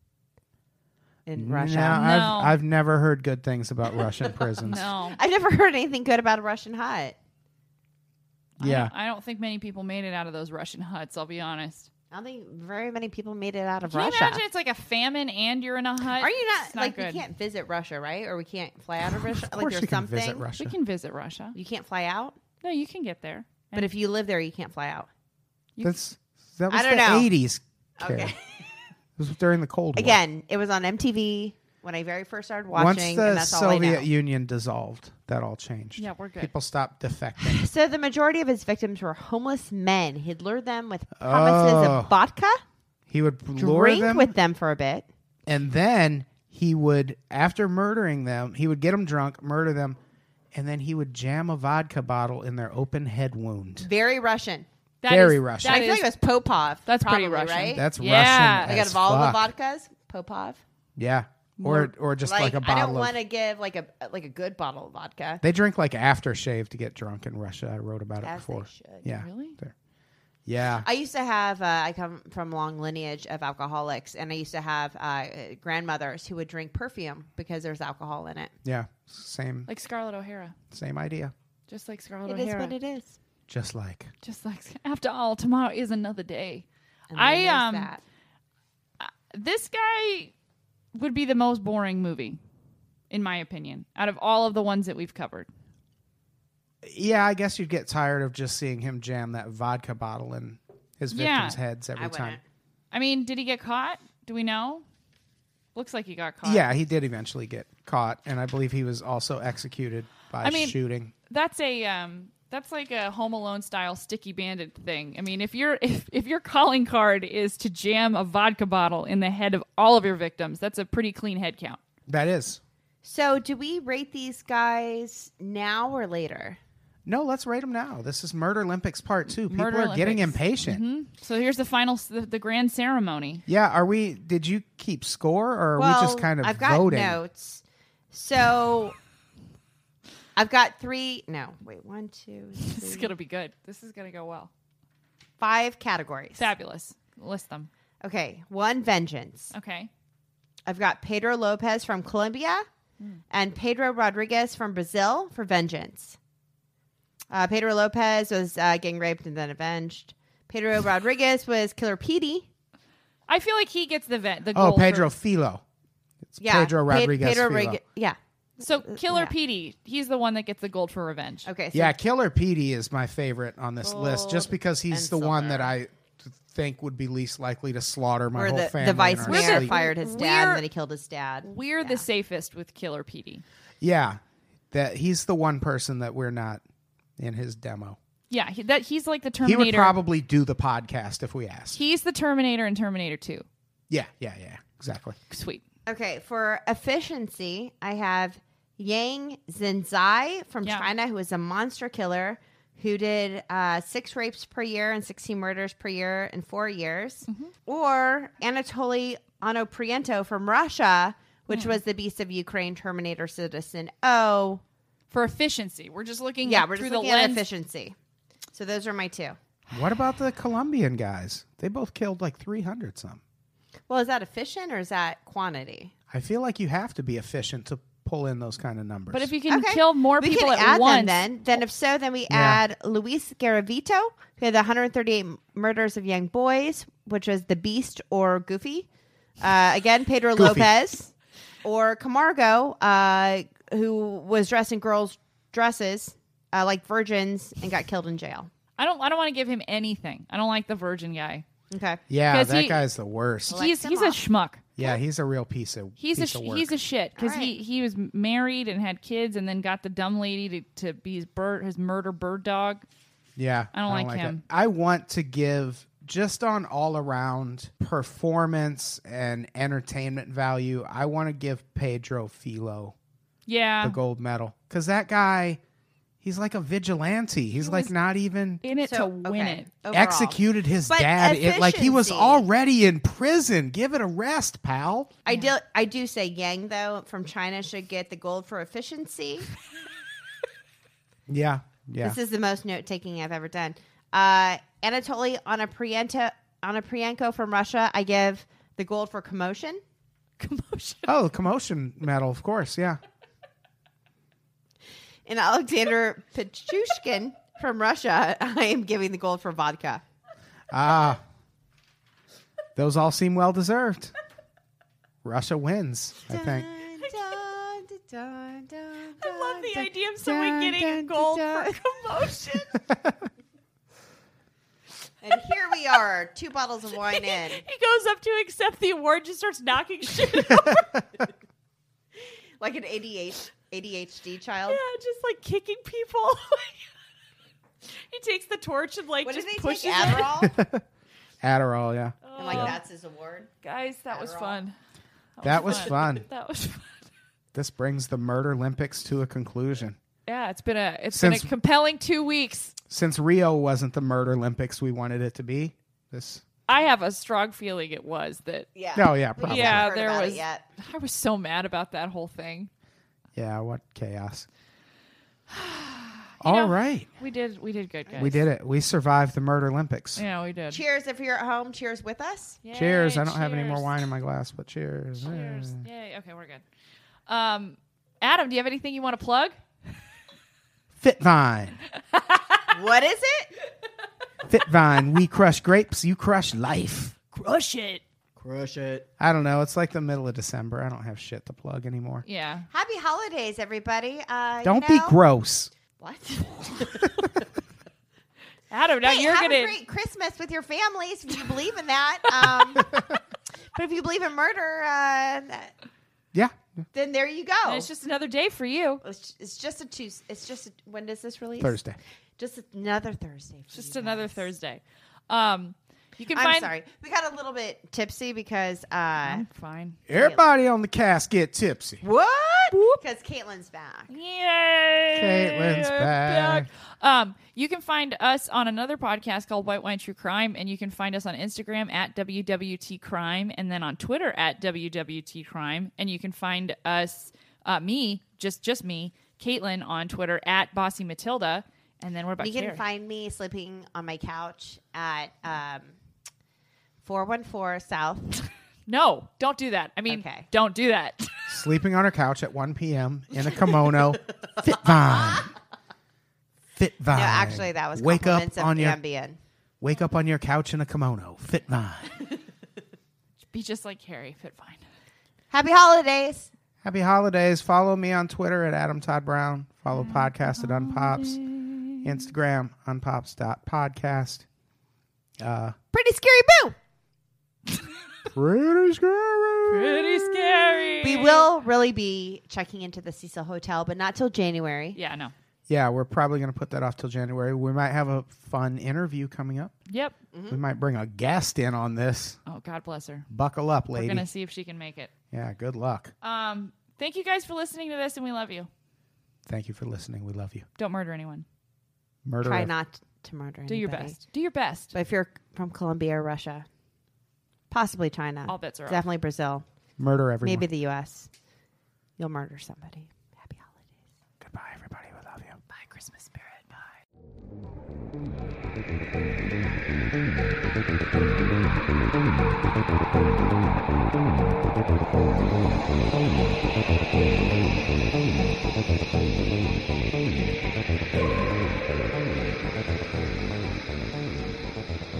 in Russia. No, No. I've never heard good things about Russian prisons. No. I've never heard anything good about a Russian hut. Yeah. I don't think many people made it out of those Russian huts, I'll be honest. I don't think very many people made it out of Can you Russia. imagine it's like a famine and you're in a hut? Are you It's not like good. we can't visit Russia, right? Or we can't fly out of Russia? Of Like course there's you can something visit Russia. We can visit Russia. you can't fly out. No, you can get there. But if you live there, you can't fly out. That was I don't the know. 80s. Carrie. Okay. It was during the Cold War. Again, it was on MTV when I very first started Once watching, the and that's all I know. Soviet Union dissolved, that all changed. Yeah, we're good. People stopped defecting. So the majority of his victims were homeless men. He'd lure them with promises Oh. of vodka, He would lure drink them, with them for a bit. and then he would, after murdering them, he would get them drunk, murder them, and then he would jam a vodka bottle in their open head wound. Very Russian. That Very is- Russian. that I feel like is- it was Popov. That's pretty probably, Russian. right? That's Yeah. Russian like out as of all fuck. the vodkas, Popov. Yeah, or just like a I bottle don't of. want to give like a good bottle of vodka. They drink like aftershave to get drunk in Russia. I wrote about it As before. they should. Yeah, Really? Yeah. I used to have. I come from a long lineage of alcoholics, and I used to have grandmothers who would drink perfume because there's alcohol in it. Yeah. Same Like Scarlett O'Hara. same idea. Just like Scarlett It is O'Hara. what it is. Just like Just like, after all, tomorrow is another day. And then there's that. This guy would be the most boring movie, in my opinion, out of all of the ones that we've covered. Yeah, I guess you'd get tired of just seeing him jam that vodka bottle in his victims' heads every time. wouldn't. I mean, did he get caught? Do we know? Looks like he got caught. Yeah, he did eventually get caught, and I believe he was also executed by shooting. That's like a Home Alone style sticky bandit thing. I mean, if your calling card is to jam a vodka bottle in the head of all of your victims, that's a pretty clean head count. That is. So, do we rate these guys now or later? No, let's rate them now. This is Murder Olympics Part 2. People Murder are getting Olympics. impatient. So here's the grand ceremony. Yeah, did you keep score, or are we just kind of I've got voting? notes. So, I've got 3. No, wait, 1, 2, This is 3, gonna be good. This is gonna go well. 5 categories. Fabulous. List them. Okay, 1, vengeance. Okay. I've got Pedro Lopez from Colombia and Pedro Rodriguez from Brazil for vengeance. Pedro Lopez was getting raped and then avenged. Pedro Rodriguez was Killer Petey. I feel like he gets the Oh, gold. Pedro Filo. It's Pedro Rodriguez Filo. Yeah. So Killer Yeah. Petey, he's the one that gets the gold for revenge. Okay. So Yeah, Killer Petey is my favorite on this list, just because he's the and one silver. that I think would be least likely to slaughter my Where whole the family. vice in our mayor sleep. fired his dad and then he killed his dad. We're the safest with Killer Petey. Yeah, that he's the one person that we're not in his demo. Yeah, he's like the He Terminator. would probably do the podcast if we asked. He's the Terminator in Terminator 2. Yeah, exactly. Sweet. Okay. For efficiency, I have Yang Zhenzai from Yeah. China, who is a monster killer who did 6 rapes per year and 16 murders per year in 4 years. Or Anatoly Onopriento from Russia, which was the Beast of Ukraine Terminator Citizen O. For efficiency, we're just looking Yeah, at, we're through just the looking at lens. efficiency. So those are my 2. What about the Colombian guys? They both killed like 300 some. Well, is that efficient or is that quantity? I feel like you have to be efficient to pull in those kind of numbers. But if you can Okay. kill more we people can at add once, them then if so, then we add Luis Garavito, who had the 138 murders of young boys, which was the Beast or Goofy. Again, Pedro Goofy. Lopez or Camargo, who was dressed in girls' dresses like virgins and got killed in jail. I don't want to give him anything. I don't like the virgin guy. Okay. yeah, 'Cause that guy's the worst. Like He's them a off. schmuck. Yeah, he's a real piece of He's piece of work. he's a shit because All right. he was married and had kids and then got the dumb lady to be his murder bird dog. Yeah, I don't like him. it. I want to give just on all around performance and entertainment value. I want to give Pedro Filo Yeah, the gold medal because that guy, he's like a vigilante. He's like not even in it So, to win okay. it. Overall. executed his But dad. Like he was efficiency. already in prison. Give it a rest, pal. I do say Yang, though, from China should get the gold for efficiency. Yeah. This is the most note-taking I've ever done. Anatoly Onoprienko from Russia, I give the gold for commotion. Commotion. Oh, the commotion medal, of course. Yeah. And Alexander Pichushkin from Russia, I am giving the gold for vodka. Ah, those all seem well deserved. Russia wins, I think. I love the idea of someone getting a gold for commotion. And here we are, 2 bottles of wine in. He goes up to accept the award, just starts knocking shit over. Like an ADHD child. Yeah, just like kicking people. He takes the torch and like What just did they pushes take? it. Adderall? Adderall, yeah. And like that's his award. Guys, that was Adderall. fun. That was fun. That was fun. This brings the Murder Olympics to a conclusion. Yeah, it's been a Since- compelling 2 weeks. Since Rio wasn't the Murder Olympics we wanted it to be, this. I have a strong feeling it was that. Yeah. Oh, yeah, probably. Yeah, Haven't heard there about it was. yet. I was so mad about that whole thing. Yeah, what chaos. You All know, right. We did good, guys. We did it. We survived the Murder Olympics. Yeah, we did. Cheers if you're at home. Cheers with us. Yay, Cheers. I don't have any more cheers. wine in my glass, but cheers. Cheers. Yay. Okay, we're good. Adam, do you have anything you want to plug? Fitvine. What is it? Fitvine. We crush grapes. You crush life. Crush it. Crush it. I don't know. It's like the middle of December. I don't have shit to plug anymore. Yeah. Happy holidays, everybody. Don't be gross. What? Adam, now Hey, you're have gonna. a great Christmas with your families if you believe in that. But if you believe in murder, Yeah. then there you go. And it's just another day for you. It's just a Tuesday. It's just when does this release? Thursday. Just another Thursday. For Just you another guys. Thursday. You can I'm find. sorry. We got a little bit tipsy because I'm fine. Everybody on the cast get tipsy. what? Because Caitlin's back. Yay! Caitlin's back. You can find us on another podcast called White Wine True Crime, and you can find us on Instagram at WWT Crime, and then on Twitter at WWT Crime, and you can find us, me, just me, Caitlin on Twitter at Bossy Matilda, and then what about You can Carrie? find me sleeping on my couch at 414 South. No, don't do that. I mean, Okay. don't do that. Sleeping on her couch at 1 p.m. in a kimono. Fit Vine. Fit Vine. No, actually, that was Wake up compliments of on your Ambien. Wake up on your couch in a kimono. Fit Vine. Be just like Carrie. Fit fine. Happy holidays. Happy holidays. Follow me on Twitter at Adam Todd Brown. Follow podcast at Unpops. Instagram, unpops.podcast. Pretty scary boo. Pretty scary. Pretty scary. We will really be checking into the Cecil Hotel, but not till January. Yeah, no. Yeah, we're probably going to put that off till January. We might have a fun interview coming up. Yep. We might bring a guest in on this. Oh, God bless her. Buckle up, We're lady. going to see if she can make it. Yeah, good luck. Thank you guys for listening to this, and we love you. Thank you for listening. We love you. Don't murder anyone. Murder. Try not to murder anybody. Do your best. Do your best. But if you're from Colombia or Russia, possibly China, All bets are off. definitely Brazil, Murder everyone. maybe the U.S., you'll murder somebody. Happy holidays. Goodbye, everybody. We love you. Bye, Christmas spirit. Bye. Thank you.